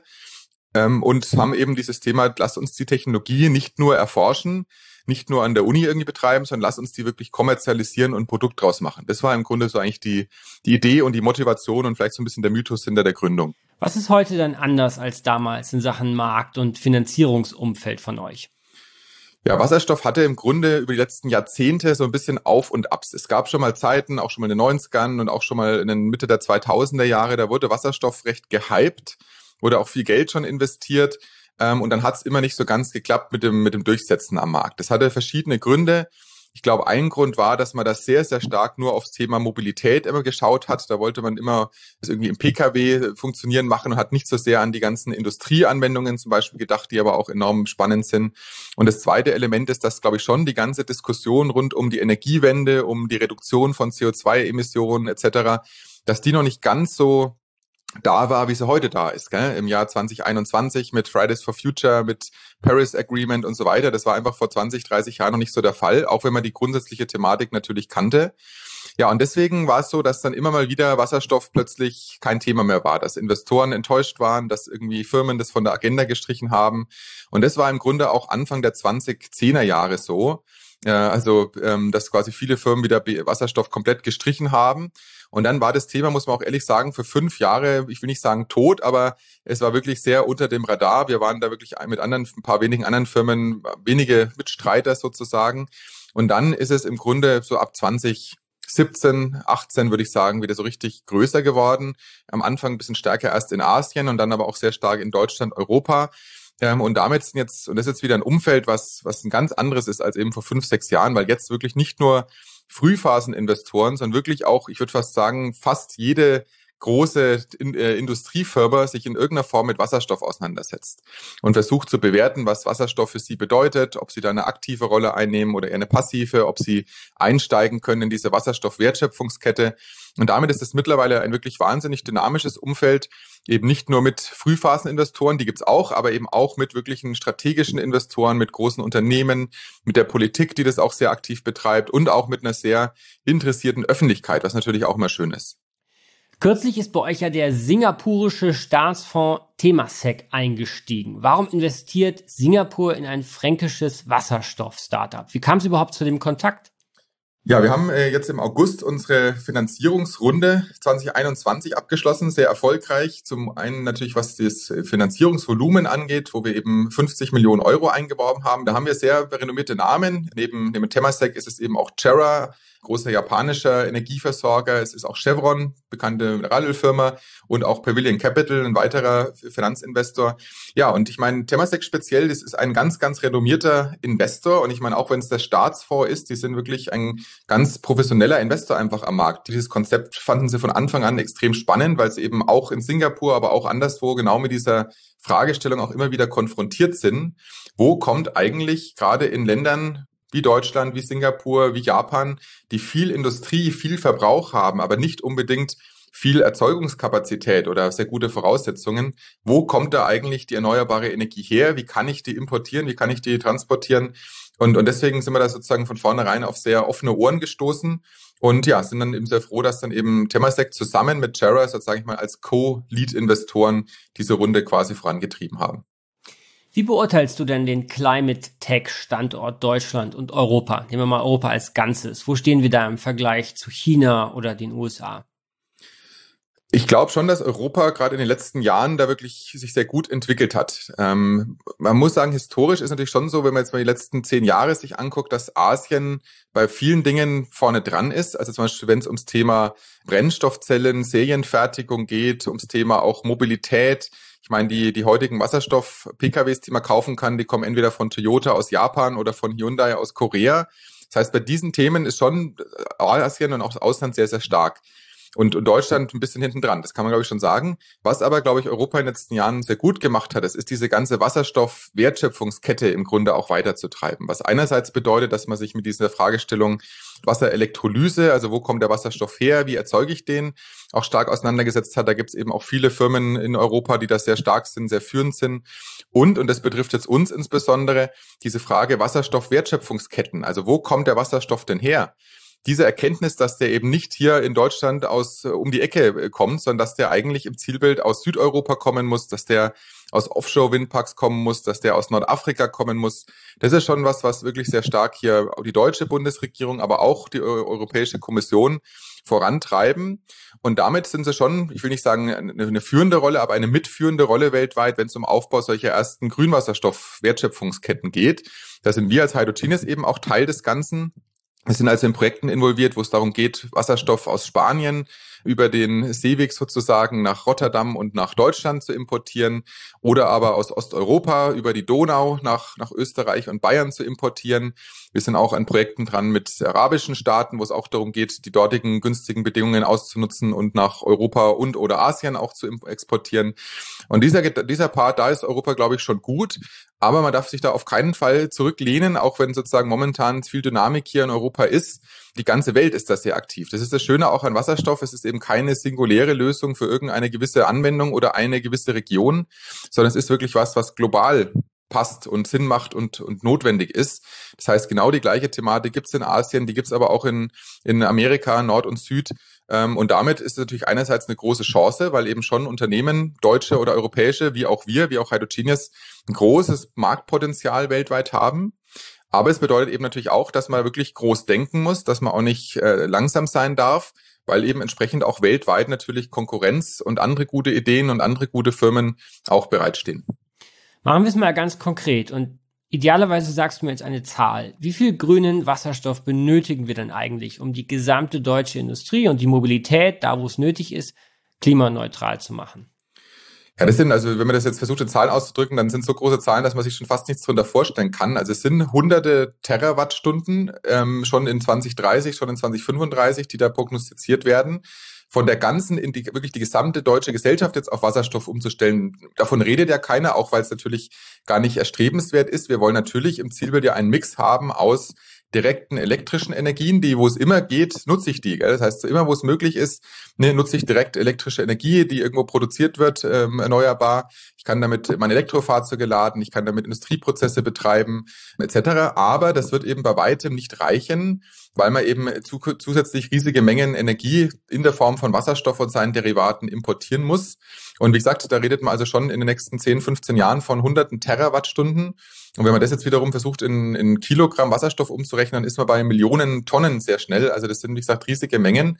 und haben eben dieses Thema, lasst uns die Technologie nicht nur erforschen, nicht nur an der Uni irgendwie betreiben, sondern lass uns die wirklich kommerzialisieren und ein Produkt draus machen. Das war im Grunde so eigentlich die Idee und die Motivation und vielleicht so ein bisschen der Mythos hinter der Gründung. Was ist heute dann anders als damals in Sachen Markt- und Finanzierungsumfeld von euch? Ja, Wasserstoff hatte im Grunde über die letzten Jahrzehnte so ein bisschen Auf und Abs. Es gab schon mal Zeiten, auch schon mal in den 90ern und auch schon mal in den Mitte der 2000er Jahre, da wurde Wasserstoff recht gehypt, wurde auch viel Geld schon investiert. Und dann hat es immer nicht so ganz geklappt mit dem Durchsetzen am Markt. Das hatte verschiedene Gründe. Ich glaube, ein Grund war, dass man das sehr, sehr stark nur aufs Thema Mobilität immer geschaut hat. Da wollte man immer das irgendwie im Pkw funktionieren machen und hat nicht so sehr an die ganzen Industrieanwendungen zum Beispiel gedacht, die aber auch enorm spannend sind. Und das zweite Element ist, dass, glaube ich, schon die ganze Diskussion rund um die Energiewende, um die Reduktion von CO2-Emissionen etc., dass die noch nicht ganz so da war, wie sie heute da ist, gell? Im Jahr 2021 mit Fridays for Future, mit Paris Agreement und so weiter. Das war einfach vor 20, 30 Jahren noch nicht so der Fall, auch wenn man die grundsätzliche Thematik natürlich kannte. Ja, und deswegen war es so, dass dann immer mal wieder Wasserstoff plötzlich kein Thema mehr war, dass Investoren enttäuscht waren, dass irgendwie Firmen das von der Agenda gestrichen haben. Und das war im Grunde auch Anfang der 2010er Jahre so. Dass quasi viele Firmen wieder Wasserstoff komplett gestrichen haben. Und dann war das Thema, muss man auch ehrlich sagen, für 5 Jahre, ich will nicht sagen tot, aber es war wirklich sehr unter dem Radar. Wir waren da wirklich mit ein paar wenigen anderen Firmen, wenige Mitstreiter sozusagen. Und dann ist es im Grunde so ab 2017, 18 würde ich sagen, wieder so richtig größer geworden. Am Anfang ein bisschen stärker erst in Asien und dann aber auch sehr stark in Deutschland, Europa. Und damit das ist jetzt wieder ein Umfeld, was ein ganz anderes ist als eben vor 5, 6 Jahren, weil jetzt wirklich nicht nur Frühphaseninvestoren, sondern wirklich auch, ich würde fast sagen, fast jede große Industriefirma sich in irgendeiner Form mit Wasserstoff auseinandersetzt und versucht zu bewerten, was Wasserstoff für sie bedeutet, ob sie da eine aktive Rolle einnehmen oder eher eine passive, ob sie einsteigen können in diese Wasserstoff-Wertschöpfungskette. Und damit ist es mittlerweile ein wirklich wahnsinnig dynamisches Umfeld, eben nicht nur mit Frühphaseninvestoren, die gibt's auch, aber eben auch mit wirklichen strategischen Investoren, mit großen Unternehmen, mit der Politik, die das auch sehr aktiv betreibt und auch mit einer sehr interessierten Öffentlichkeit, was natürlich auch immer schön ist. Kürzlich ist bei euch ja der singapurische Staatsfonds Temasek eingestiegen. Warum investiert Singapur in ein fränkisches Wasserstoff-Startup? Wie kam es überhaupt zu dem Kontakt? Ja, wir haben jetzt im August unsere Finanzierungsrunde 2021 abgeschlossen, sehr erfolgreich. Zum einen natürlich, was das Finanzierungsvolumen angeht, wo wir eben 50 Millionen Euro eingeworben haben. Da haben wir sehr renommierte Namen. Neben Temasek ist es eben auch Terra großer japanischer Energieversorger. Es ist auch Chevron, bekannte Mineralölfirma, und auch Pavilion Capital, ein weiterer Finanzinvestor. Ja, und ich meine, Temasek speziell, das ist ein ganz, ganz renommierter Investor. Und ich meine, auch wenn es der Staatsfonds ist, die sind wirklich ein ganz professioneller Investor einfach am Markt. Dieses Konzept fanden sie von Anfang an extrem spannend, weil sie eben auch in Singapur, aber auch anderswo genau mit dieser Fragestellung auch immer wieder konfrontiert sind. Wo kommt eigentlich gerade in Ländern wie Deutschland, wie Singapur, wie Japan, die viel Industrie, viel Verbrauch haben, aber nicht unbedingt viel Erzeugungskapazität oder sehr gute Voraussetzungen. Wo kommt da eigentlich die erneuerbare Energie her? Wie kann ich die importieren? Wie kann ich die transportieren? Und deswegen sind wir da sozusagen von vornherein auf sehr offene Ohren gestoßen und ja, sind dann eben sehr froh, dass dann eben Temasek zusammen mit Terra, sage ich mal, als Co-Lead-Investoren diese Runde quasi vorangetrieben haben. Wie beurteilst du denn den Climate Tech Standort Deutschland und Europa? Nehmen wir mal Europa als Ganzes. Wo stehen wir da im Vergleich zu China oder den USA? Ich glaube schon, dass Europa gerade in den letzten Jahren da wirklich sich sehr gut entwickelt hat. Man muss sagen, historisch ist natürlich schon so, wenn man jetzt mal die letzten 10 Jahre sich anguckt, dass Asien bei vielen Dingen vorne dran ist. Also zum Beispiel, wenn es ums Thema Brennstoffzellen, Serienfertigung geht, ums Thema auch Mobilität. Ich meine, die heutigen Wasserstoff-PKWs, die man kaufen kann, die kommen entweder von Toyota aus Japan oder von Hyundai aus Korea. Das heißt, bei diesen Themen ist schon Asien und auch das Ausland sehr, sehr stark. Und Deutschland ein bisschen hinten dran, das kann man, glaube ich, schon sagen. Was aber, glaube ich, Europa in den letzten Jahren sehr gut gemacht hat, das ist diese ganze Wasserstoff-Wertschöpfungskette im Grunde auch weiterzutreiben. Was einerseits bedeutet, dass man sich mit dieser Fragestellung Wasserelektrolyse, also wo kommt der Wasserstoff her, wie erzeuge ich den, auch stark auseinandergesetzt hat. Da gibt es eben auch viele Firmen in Europa, die da sehr stark sind, sehr führend sind. Und das betrifft jetzt uns insbesondere, diese Frage Wasserstoff-Wertschöpfungsketten. Also wo kommt der Wasserstoff denn her? Diese Erkenntnis, dass der eben nicht hier in Deutschland um die Ecke kommt, sondern dass der eigentlich im Zielbild aus Südeuropa kommen muss, dass der aus Offshore-Windparks kommen muss, dass der aus Nordafrika kommen muss. Das ist schon was wirklich sehr stark hier die deutsche Bundesregierung, aber auch die Europäische Kommission vorantreiben. Und damit sind sie schon, ich will nicht sagen eine führende Rolle, aber eine mitführende Rolle weltweit, wenn es um Aufbau solcher ersten Grünwasserstoff-Wertschöpfungsketten geht. Da sind wir als Hydrogenious eben auch Teil des Ganzen. Wir sind also in Projekten involviert, wo es darum geht, Wasserstoff aus Spanien über den Seeweg sozusagen nach Rotterdam und nach Deutschland zu importieren oder aber aus Osteuropa über die Donau nach Österreich und Bayern zu importieren. Wir sind auch an Projekten dran mit arabischen Staaten, wo es auch darum geht, die dortigen günstigen Bedingungen auszunutzen und nach Europa und oder Asien auch zu exportieren. Und dieser Part, da ist Europa, glaube ich, schon gut. Aber man darf sich da auf keinen Fall zurücklehnen, auch wenn sozusagen momentan viel Dynamik hier in Europa ist. Die ganze Welt ist da sehr aktiv. Das ist das Schöne auch an Wasserstoff. Es ist eben keine singuläre Lösung für irgendeine gewisse Anwendung oder eine gewisse Region, sondern es ist wirklich was global passt und Sinn macht und notwendig ist. Das heißt, genau die gleiche Thematik gibt es in Asien, die gibt es aber auch in Amerika, Nord und Süd. Und damit ist es natürlich einerseits eine große Chance, weil eben schon Unternehmen, deutsche oder europäische, wie auch Hydrogenious, ein großes Marktpotenzial weltweit haben. Aber es bedeutet eben natürlich auch, dass man wirklich groß denken muss, dass man auch nicht langsam sein darf, weil eben entsprechend auch weltweit natürlich Konkurrenz und andere gute Ideen und andere gute Firmen auch bereitstehen. Machen wir es mal ganz konkret und idealerweise sagst du mir jetzt eine Zahl. Wie viel grünen Wasserstoff benötigen wir denn eigentlich, um die gesamte deutsche Industrie und die Mobilität, da wo es nötig ist, klimaneutral zu machen? Ja, das sind, also wenn man das jetzt versucht, in Zahlen auszudrücken, dann sind so große Zahlen, dass man sich schon fast nichts darunter vorstellen kann. Also es sind hunderte Terawattstunden schon in 2030, schon in 2035, die da prognostiziert werden. Von der ganzen, wirklich die gesamte deutsche Gesellschaft jetzt auf Wasserstoff umzustellen, davon redet ja keiner, auch weil es natürlich gar nicht erstrebenswert ist. Wir wollen natürlich im Zielbild ja einen Mix haben aus direkten elektrischen Energien, wo es immer geht, nutze ich die. Gell? Das heißt, immer wo es möglich ist, nutze ich direkt elektrische Energie, die irgendwo produziert wird, erneuerbar. Ich kann damit meine Elektrofahrzeuge laden, ich kann damit Industrieprozesse betreiben, etc. Aber das wird eben bei weitem nicht reichen, weil man eben zusätzlich riesige Mengen Energie in der Form von Wasserstoff und seinen Derivaten importieren muss. Und wie gesagt, da redet man also schon in den nächsten 10, 15 Jahren von hunderten Terawattstunden. Und wenn man das jetzt wiederum versucht, in Kilogramm Wasserstoff umzurechnen, dann ist man bei Millionen Tonnen sehr schnell. Also das sind, wie gesagt, riesige Mengen.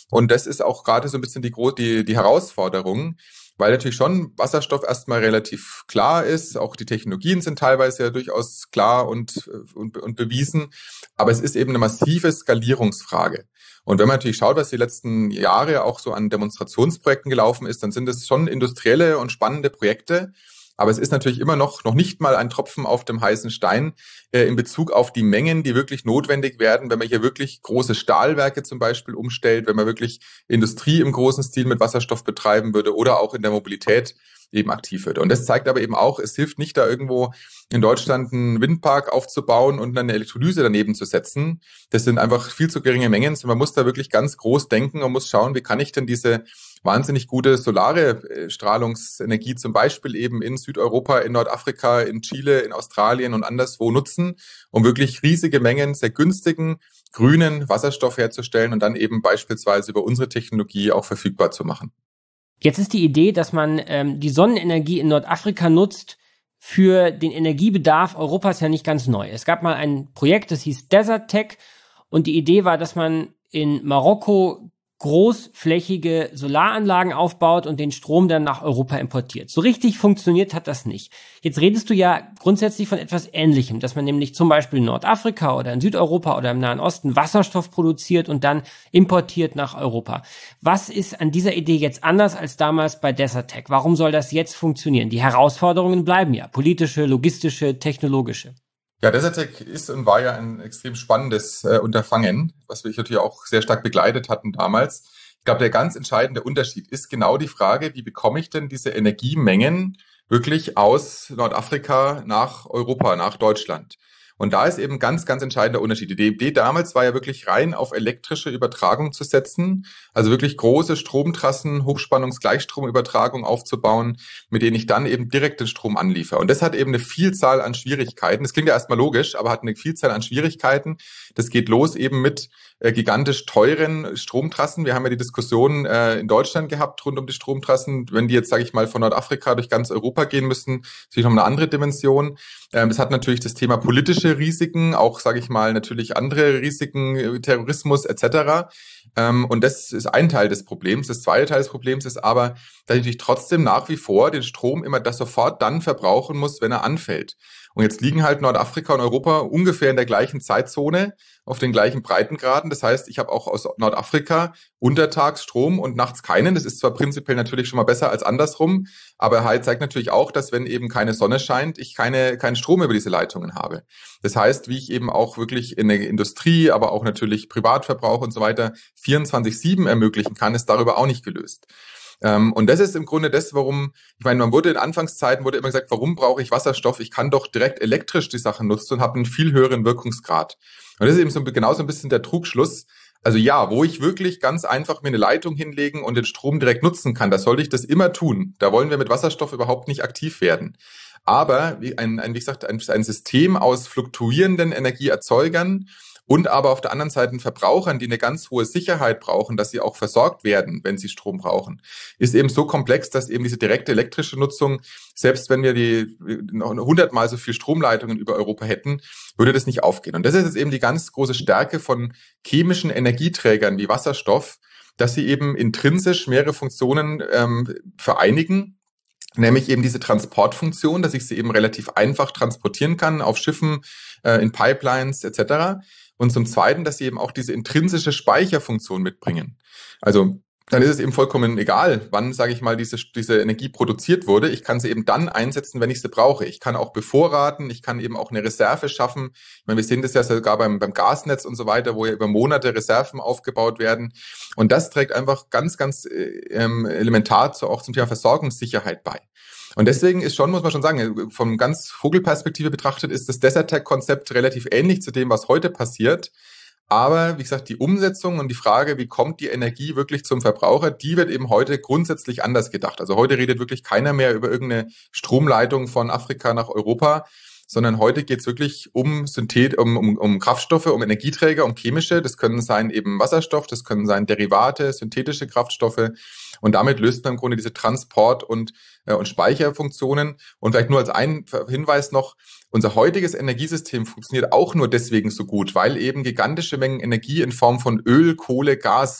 Und das ist auch gerade so ein bisschen die Herausforderung, weil natürlich schon Wasserstoff erstmal relativ klar ist. Auch die Technologien sind teilweise ja durchaus klar und bewiesen. Aber es ist eben eine massive Skalierungsfrage. Und wenn man natürlich schaut, was die letzten Jahre auch so an Demonstrationsprojekten gelaufen ist, dann sind es schon industrielle und spannende Projekte. Aber es ist natürlich immer noch nicht mal ein Tropfen auf dem heißen Stein in Bezug auf die Mengen, die wirklich notwendig werden, wenn man hier wirklich große Stahlwerke zum Beispiel umstellt, wenn man wirklich Industrie im großen Stil mit Wasserstoff betreiben würde oder auch in der Mobilität eben aktiv wird. Und das zeigt aber eben auch, es hilft nicht, da irgendwo in Deutschland einen Windpark aufzubauen und dann eine Elektrolyse daneben zu setzen. Das sind einfach viel zu geringe Mengen. Man muss da wirklich ganz groß denken und muss schauen, wie kann ich denn diese wahnsinnig gute solare Strahlungsenergie zum Beispiel eben in Südeuropa, in Nordafrika, in Chile, in Australien und anderswo nutzen, um wirklich riesige Mengen sehr günstigen grünen Wasserstoff herzustellen und dann eben beispielsweise über unsere Technologie auch verfügbar zu machen. Jetzt ist die Idee, dass man die Sonnenenergie in Nordafrika nutzt für den Energiebedarf Europas ja nicht ganz neu. Es gab mal ein Projekt, das hieß Desertec und die Idee war, dass man in Marokko großflächige Solaranlagen aufbaut und den Strom dann nach Europa importiert. So richtig funktioniert hat das nicht. Jetzt redest du ja grundsätzlich von etwas Ähnlichem, dass man nämlich zum Beispiel in Nordafrika oder in Südeuropa oder im Nahen Osten Wasserstoff produziert und dann importiert nach Europa. Was ist an dieser Idee jetzt anders als damals bei Desertec? Warum soll das jetzt funktionieren? Die Herausforderungen bleiben ja, politische, logistische, technologische. Ja, Desertec ist und war ja ein extrem spannendes Unterfangen, was wir natürlich auch sehr stark begleitet hatten damals. Ich glaube, der ganz entscheidende Unterschied ist genau die Frage, wie bekomme ich denn diese Energiemengen wirklich aus Nordafrika nach Europa, nach Deutschland? Und da ist eben ganz, ganz entscheidender Unterschied. Die Idee damals war ja wirklich rein auf elektrische Übertragung zu setzen, also wirklich große Stromtrassen, Hochspannungsgleichstromübertragung aufzubauen, mit denen ich dann eben direkt den Strom anliefere. Und das hat eben eine Vielzahl an Schwierigkeiten. Das klingt ja erstmal logisch, aber hat eine Vielzahl an Schwierigkeiten. Das geht los eben mit gigantisch teuren Stromtrassen. Wir haben ja die Diskussion in Deutschland gehabt rund um die Stromtrassen. Wenn die jetzt, sage ich mal, von Nordafrika durch ganz Europa gehen müssen, ist natürlich noch eine andere Dimension. Das hat natürlich das Thema politische Risiken, auch, sage ich mal, natürlich andere Risiken, Terrorismus etc. Und das ist ein Teil des Problems. Das zweite Teil des Problems ist aber, dass ich natürlich trotzdem nach wie vor den Strom immer das sofort dann verbrauchen muss, wenn er anfällt. Und jetzt liegen halt Nordafrika und Europa ungefähr in der gleichen Zeitzone, auf den gleichen Breitengraden. Das heißt, ich habe auch aus Nordafrika untertags Strom und nachts keinen. Das ist zwar prinzipiell natürlich schon mal besser als andersrum, aber halt zeigt natürlich auch, dass wenn eben keine Sonne scheint, ich keinen Strom über diese Leitungen habe. Das heißt, wie ich eben auch wirklich in der Industrie, aber auch natürlich Privatverbrauch und so weiter 24/7 ermöglichen kann, ist darüber auch nicht gelöst. Und das ist im Grunde das, warum, ich meine, man wurde in Anfangszeiten immer gesagt, warum brauche ich Wasserstoff? Ich kann doch direkt elektrisch die Sachen nutzen und habe einen viel höheren Wirkungsgrad. Und das ist eben genauso ein bisschen der Trugschluss. Also ja, wo ich wirklich ganz einfach mir eine Leitung hinlegen und den Strom direkt nutzen kann, da sollte ich das immer tun. Da wollen wir mit Wasserstoff überhaupt nicht aktiv werden. Aber wie gesagt, ein System aus fluktuierenden Energieerzeugern und aber auf der anderen Seite Verbrauchern, die eine ganz hohe Sicherheit brauchen, dass sie auch versorgt werden, wenn sie Strom brauchen, ist eben so komplex, dass eben diese direkte elektrische Nutzung, selbst wenn wir die 100-mal so viel Stromleitungen über Europa hätten, würde das nicht aufgehen. Und das ist jetzt eben die ganz große Stärke von chemischen Energieträgern wie Wasserstoff, dass sie eben intrinsisch mehrere Funktionen vereinigen. Nämlich eben diese Transportfunktion, dass ich sie eben relativ einfach transportieren kann auf Schiffen, in Pipelines etc. Und zum Zweiten, dass sie eben auch diese intrinsische Speicherfunktion mitbringen. Also dann ist es eben vollkommen egal, wann, sage ich mal, diese Energie produziert wurde. Ich kann sie eben dann einsetzen, wenn ich sie brauche. Ich kann auch bevorraten, ich kann eben auch eine Reserve schaffen. Ich meine, wir sehen das ja sogar beim Gasnetz und so weiter, wo ja über Monate Reserven aufgebaut werden. Und das trägt einfach ganz, ganz elementar auch zum Thema Versorgungssicherheit bei. Und deswegen ist schon, muss man schon sagen, von ganz Vogelperspektive betrachtet, ist das Desertec-Konzept relativ ähnlich zu dem, was heute passiert. Aber, wie gesagt, die Umsetzung und die Frage, wie kommt die Energie wirklich zum Verbraucher, die wird eben heute grundsätzlich anders gedacht. Also heute redet wirklich keiner mehr über irgendeine Stromleitung von Afrika nach Europa, sondern heute geht es wirklich um Kraftstoffe, um Energieträger, um chemische. Das können sein eben Wasserstoff, das können sein Derivate, synthetische Kraftstoffe. Und damit löst man im Grunde diese Transport- und Speicherfunktionen. Und vielleicht nur als ein Hinweis noch, unser heutiges Energiesystem funktioniert auch nur deswegen so gut, weil eben gigantische Mengen Energie in Form von Öl, Kohle, Gas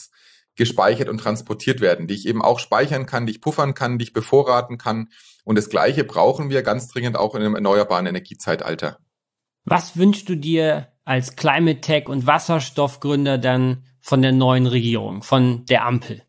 gespeichert und transportiert werden, die ich eben auch speichern kann, die ich puffern kann, die ich bevorraten kann. Und das Gleiche brauchen wir ganz dringend auch in einem erneuerbaren Energiezeitalter. Was wünschst du dir als Climate Tech und Wasserstoffgründer dann von der neuen Regierung, von der Ampel?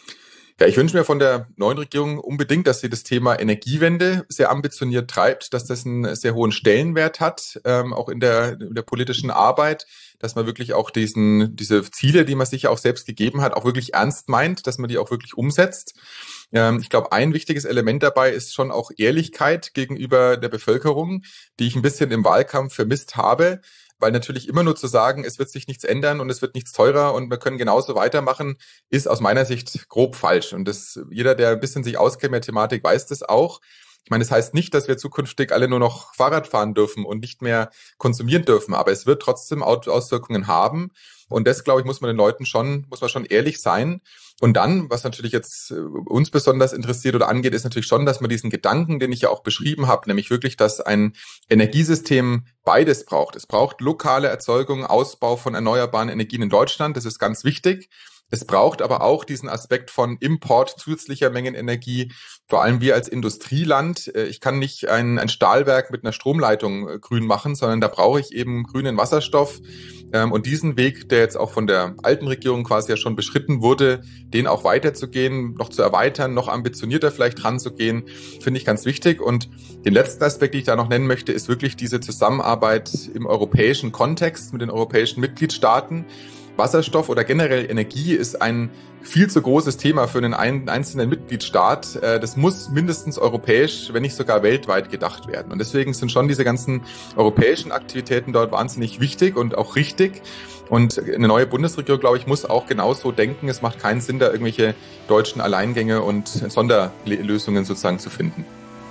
Ja, ich wünsche mir von der neuen Regierung unbedingt, dass sie das Thema Energiewende sehr ambitioniert treibt, dass das einen sehr hohen Stellenwert hat, auch in der politischen Arbeit, dass man wirklich auch diese Ziele, die man sich ja auch selbst gegeben hat, auch wirklich ernst meint, dass man die auch wirklich umsetzt. Ich glaube, ein wichtiges Element dabei ist schon auch Ehrlichkeit gegenüber der Bevölkerung, die ich ein bisschen im Wahlkampf vermisst habe. Weil natürlich immer nur zu sagen, es wird sich nichts ändern und es wird nichts teurer und wir können genauso weitermachen, ist aus meiner Sicht grob falsch. Und jeder, der ein bisschen sich auskennt mit der Thematik, weiß das auch. Ich meine, das heißt nicht, dass wir zukünftig alle nur noch Fahrrad fahren dürfen und nicht mehr konsumieren dürfen, aber es wird trotzdem Auswirkungen haben. Und das, glaube ich, muss man schon ehrlich sein. Und dann, was natürlich jetzt uns besonders interessiert oder angeht, ist natürlich schon, dass man diesen Gedanken, den ich ja auch beschrieben habe, nämlich wirklich, dass ein Energiesystem beides braucht. Es braucht lokale Erzeugung, Ausbau von erneuerbaren Energien in Deutschland. Das ist ganz wichtig. Es braucht aber auch diesen Aspekt von Import zusätzlicher Mengen Energie, vor allem wir als Industrieland. Ich kann nicht ein Stahlwerk mit einer Stromleitung grün machen, sondern da brauche ich eben grünen Wasserstoff. Und diesen Weg, der jetzt auch von der alten Regierung quasi ja schon beschritten wurde, den auch weiterzugehen, noch zu erweitern, noch ambitionierter vielleicht ranzugehen, finde ich ganz wichtig. Und den letzten Aspekt, den ich da noch nennen möchte, ist wirklich diese Zusammenarbeit im europäischen Kontext mit den europäischen Mitgliedstaaten. Wasserstoff oder generell Energie ist ein viel zu großes Thema für einen einzelnen Mitgliedstaat. Das muss mindestens europäisch, wenn nicht sogar weltweit gedacht werden. Und deswegen sind schon diese ganzen europäischen Aktivitäten dort wahnsinnig wichtig und auch richtig. Und eine neue Bundesregierung, glaube ich, muss auch genauso denken. Es macht keinen Sinn, da irgendwelche deutschen Alleingänge und Sonderlösungen sozusagen zu finden.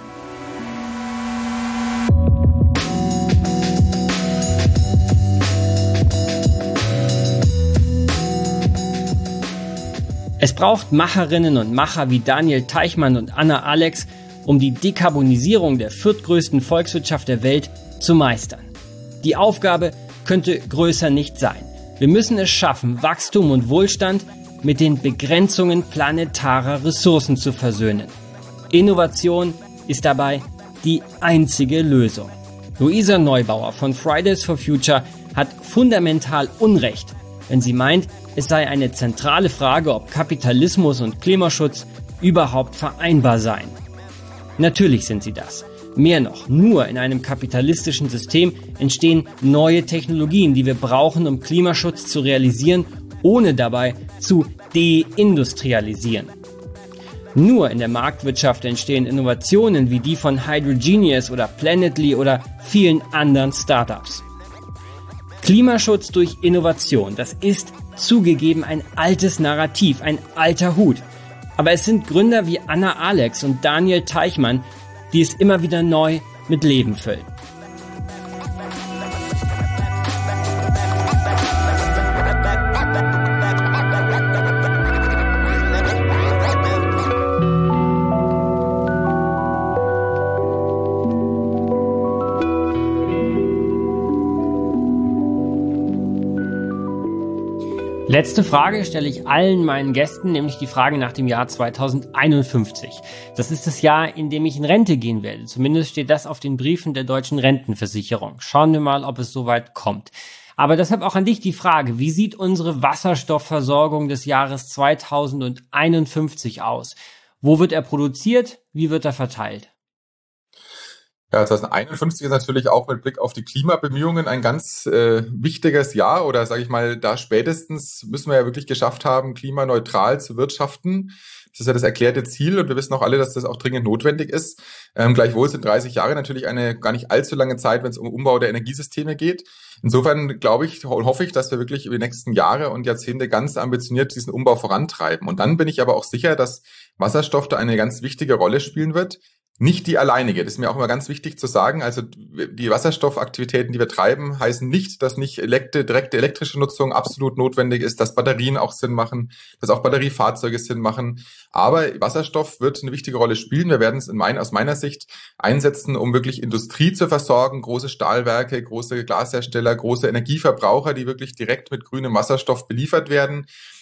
Es braucht Macherinnen und Macher wie Daniel Teichmann und Anna Alex, um die Dekarbonisierung der viertgrößten Volkswirtschaft der Welt zu meistern. Die Aufgabe könnte größer nicht sein. Wir müssen es schaffen, Wachstum und Wohlstand mit den Begrenzungen planetarer Ressourcen zu versöhnen. Innovation ist dabei die einzige Lösung. Luisa Neubauer von Fridays for Future hat fundamental Unrecht, wenn sie meint, es sei eine zentrale Frage, ob Kapitalismus und Klimaschutz überhaupt vereinbar seien. Natürlich sind sie das. Mehr noch, nur in einem kapitalistischen System entstehen neue Technologien, die wir brauchen, um Klimaschutz zu realisieren, ohne dabei zu deindustrialisieren. Nur in der Marktwirtschaft entstehen Innovationen wie die von Hydrogenious oder Planetly oder vielen anderen Startups. Klimaschutz durch Innovation, das ist zugegeben ein altes Narrativ, ein alter Hut. Aber es sind Gründer wie Anna Alex und Daniel Teichmann, die es immer wieder neu mit Leben füllen. Letzte Frage stelle ich allen meinen Gästen, nämlich die Frage nach dem Jahr 2051. Das ist das Jahr, in dem ich in Rente gehen werde. Zumindest steht das auf den Briefen der Deutschen Rentenversicherung. Schauen wir mal, ob es soweit kommt. Aber deshalb auch an dich die Frage, wie sieht unsere Wasserstoffversorgung des Jahres 2051 aus? Wo wird er produziert? Wie wird er verteilt? Ja, 2051 ist natürlich auch mit Blick auf die Klimabemühungen ein ganz wichtiges Jahr oder sage ich mal, da spätestens müssen wir ja wirklich geschafft haben, klimaneutral zu wirtschaften. Das ist ja das erklärte Ziel und wir wissen auch alle, dass das auch dringend notwendig ist. Gleichwohl sind 30 Jahre natürlich eine gar nicht allzu lange Zeit, wenn es um Umbau der Energiesysteme geht. Insofern glaube ich und hoffe ich, dass wir wirklich über die nächsten Jahre und Jahrzehnte ganz ambitioniert diesen Umbau vorantreiben. Und dann bin ich aber auch sicher, dass Wasserstoff da eine ganz wichtige Rolle spielen wird. Nicht die alleinige, das ist mir auch immer ganz wichtig zu sagen. Also die Wasserstoffaktivitäten, die wir treiben, heißen nicht, dass nicht direkte elektrische Nutzung absolut notwendig ist, dass Batterien auch Sinn machen, dass auch Batteriefahrzeuge Sinn machen. Aber Wasserstoff wird eine wichtige Rolle spielen. Wir werden es aus meiner Sicht einsetzen, um wirklich Industrie zu versorgen, große Stahlwerke, große Glashersteller, große Energieverbraucher, die wirklich direkt mit grünem Wasserstoff beliefert werden.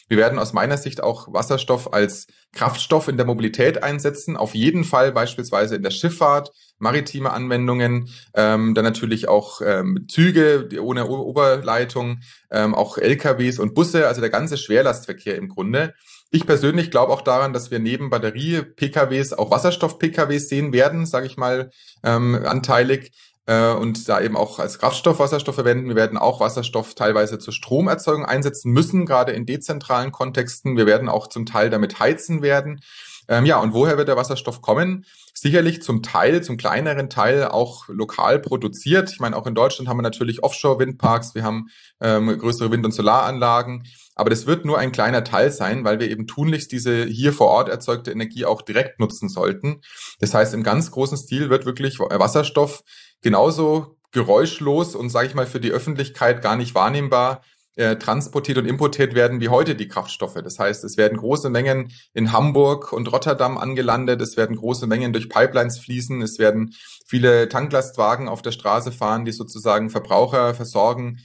Wir werden aus meiner Sicht auch Wasserstoff als Kraftstoff in der Mobilität einsetzen, auf jeden Fall beispielsweise in der Schifffahrt, maritime Anwendungen, dann natürlich auch Züge ohne Oberleitung, auch LKWs und Busse, also der ganze Schwerlastverkehr im Grunde. Ich persönlich glaube auch daran, dass wir neben Batterie-PKWs auch Wasserstoff-PKWs sehen werden, sage ich mal, anteilig. Und da eben auch als Kraftstoff Wasserstoff verwenden. Wir werden auch Wasserstoff teilweise zur Stromerzeugung einsetzen müssen, gerade in dezentralen Kontexten. Wir werden auch zum Teil damit heizen werden. Und woher wird der Wasserstoff kommen? Sicherlich zum kleineren Teil auch lokal produziert. Ich meine, auch in Deutschland haben wir natürlich Offshore-Windparks, wir haben größere Wind- und Solaranlagen. Aber das wird nur ein kleiner Teil sein, weil wir eben tunlichst diese hier vor Ort erzeugte Energie auch direkt nutzen sollten. Das heißt, im ganz großen Stil wird wirklich Wasserstoff genauso geräuschlos und, sage ich mal, für die Öffentlichkeit gar nicht wahrnehmbar transportiert und importiert werden wie heute die Kraftstoffe. Das heißt, es werden große Mengen in Hamburg und Rotterdam angelandet, es werden große Mengen durch Pipelines fließen, es werden viele Tanklastwagen auf der Straße fahren, die sozusagen Verbraucher versorgen.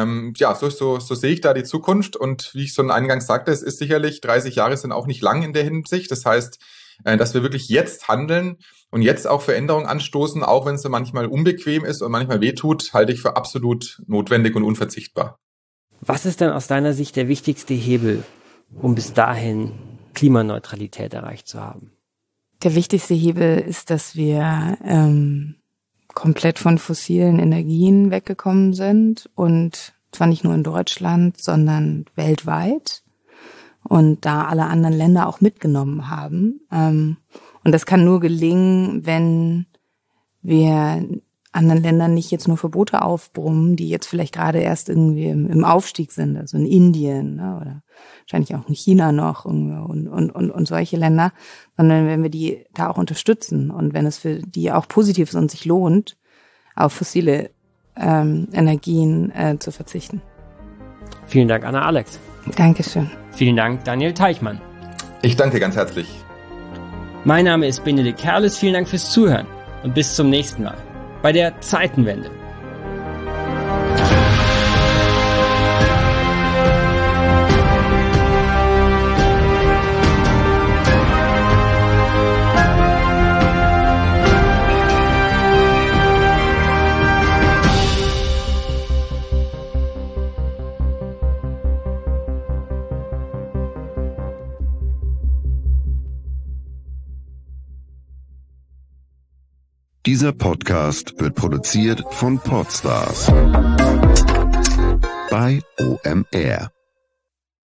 So sehe ich da die Zukunft. Und wie ich schon eingangs sagte, es ist sicherlich, 30 Jahre sind auch nicht lang in der Hinsicht. Das heißt, dass wir wirklich jetzt handeln und jetzt auch Veränderungen anstoßen, auch wenn es so manchmal unbequem ist und manchmal wehtut, halte ich für absolut notwendig und unverzichtbar. Was ist denn aus deiner Sicht der wichtigste Hebel, um bis dahin Klimaneutralität erreicht zu haben? Der wichtigste Hebel ist, dass wir komplett von fossilen Energien weggekommen sind, und zwar nicht nur in Deutschland, sondern weltweit, und da alle anderen Länder auch mitgenommen haben. Und das kann nur gelingen, wenn wir anderen Ländern nicht jetzt nur Verbote aufbrummen, die jetzt vielleicht gerade erst irgendwie im Aufstieg sind, also in Indien, ne, oder wahrscheinlich auch in China noch und solche Länder, sondern wenn wir die da auch unterstützen und wenn es für die auch positiv ist und sich lohnt, auf fossile Energien zu verzichten. Vielen Dank, Anna-Alex. Dankeschön. Vielen Dank, Daniel Teichmann. Ich danke ganz herzlich. Mein Name ist Benedikt Herles. Vielen Dank fürs Zuhören und bis zum nächsten Mal bei der Zeitenwende. Dieser Podcast wird produziert von Podstars bei OMR.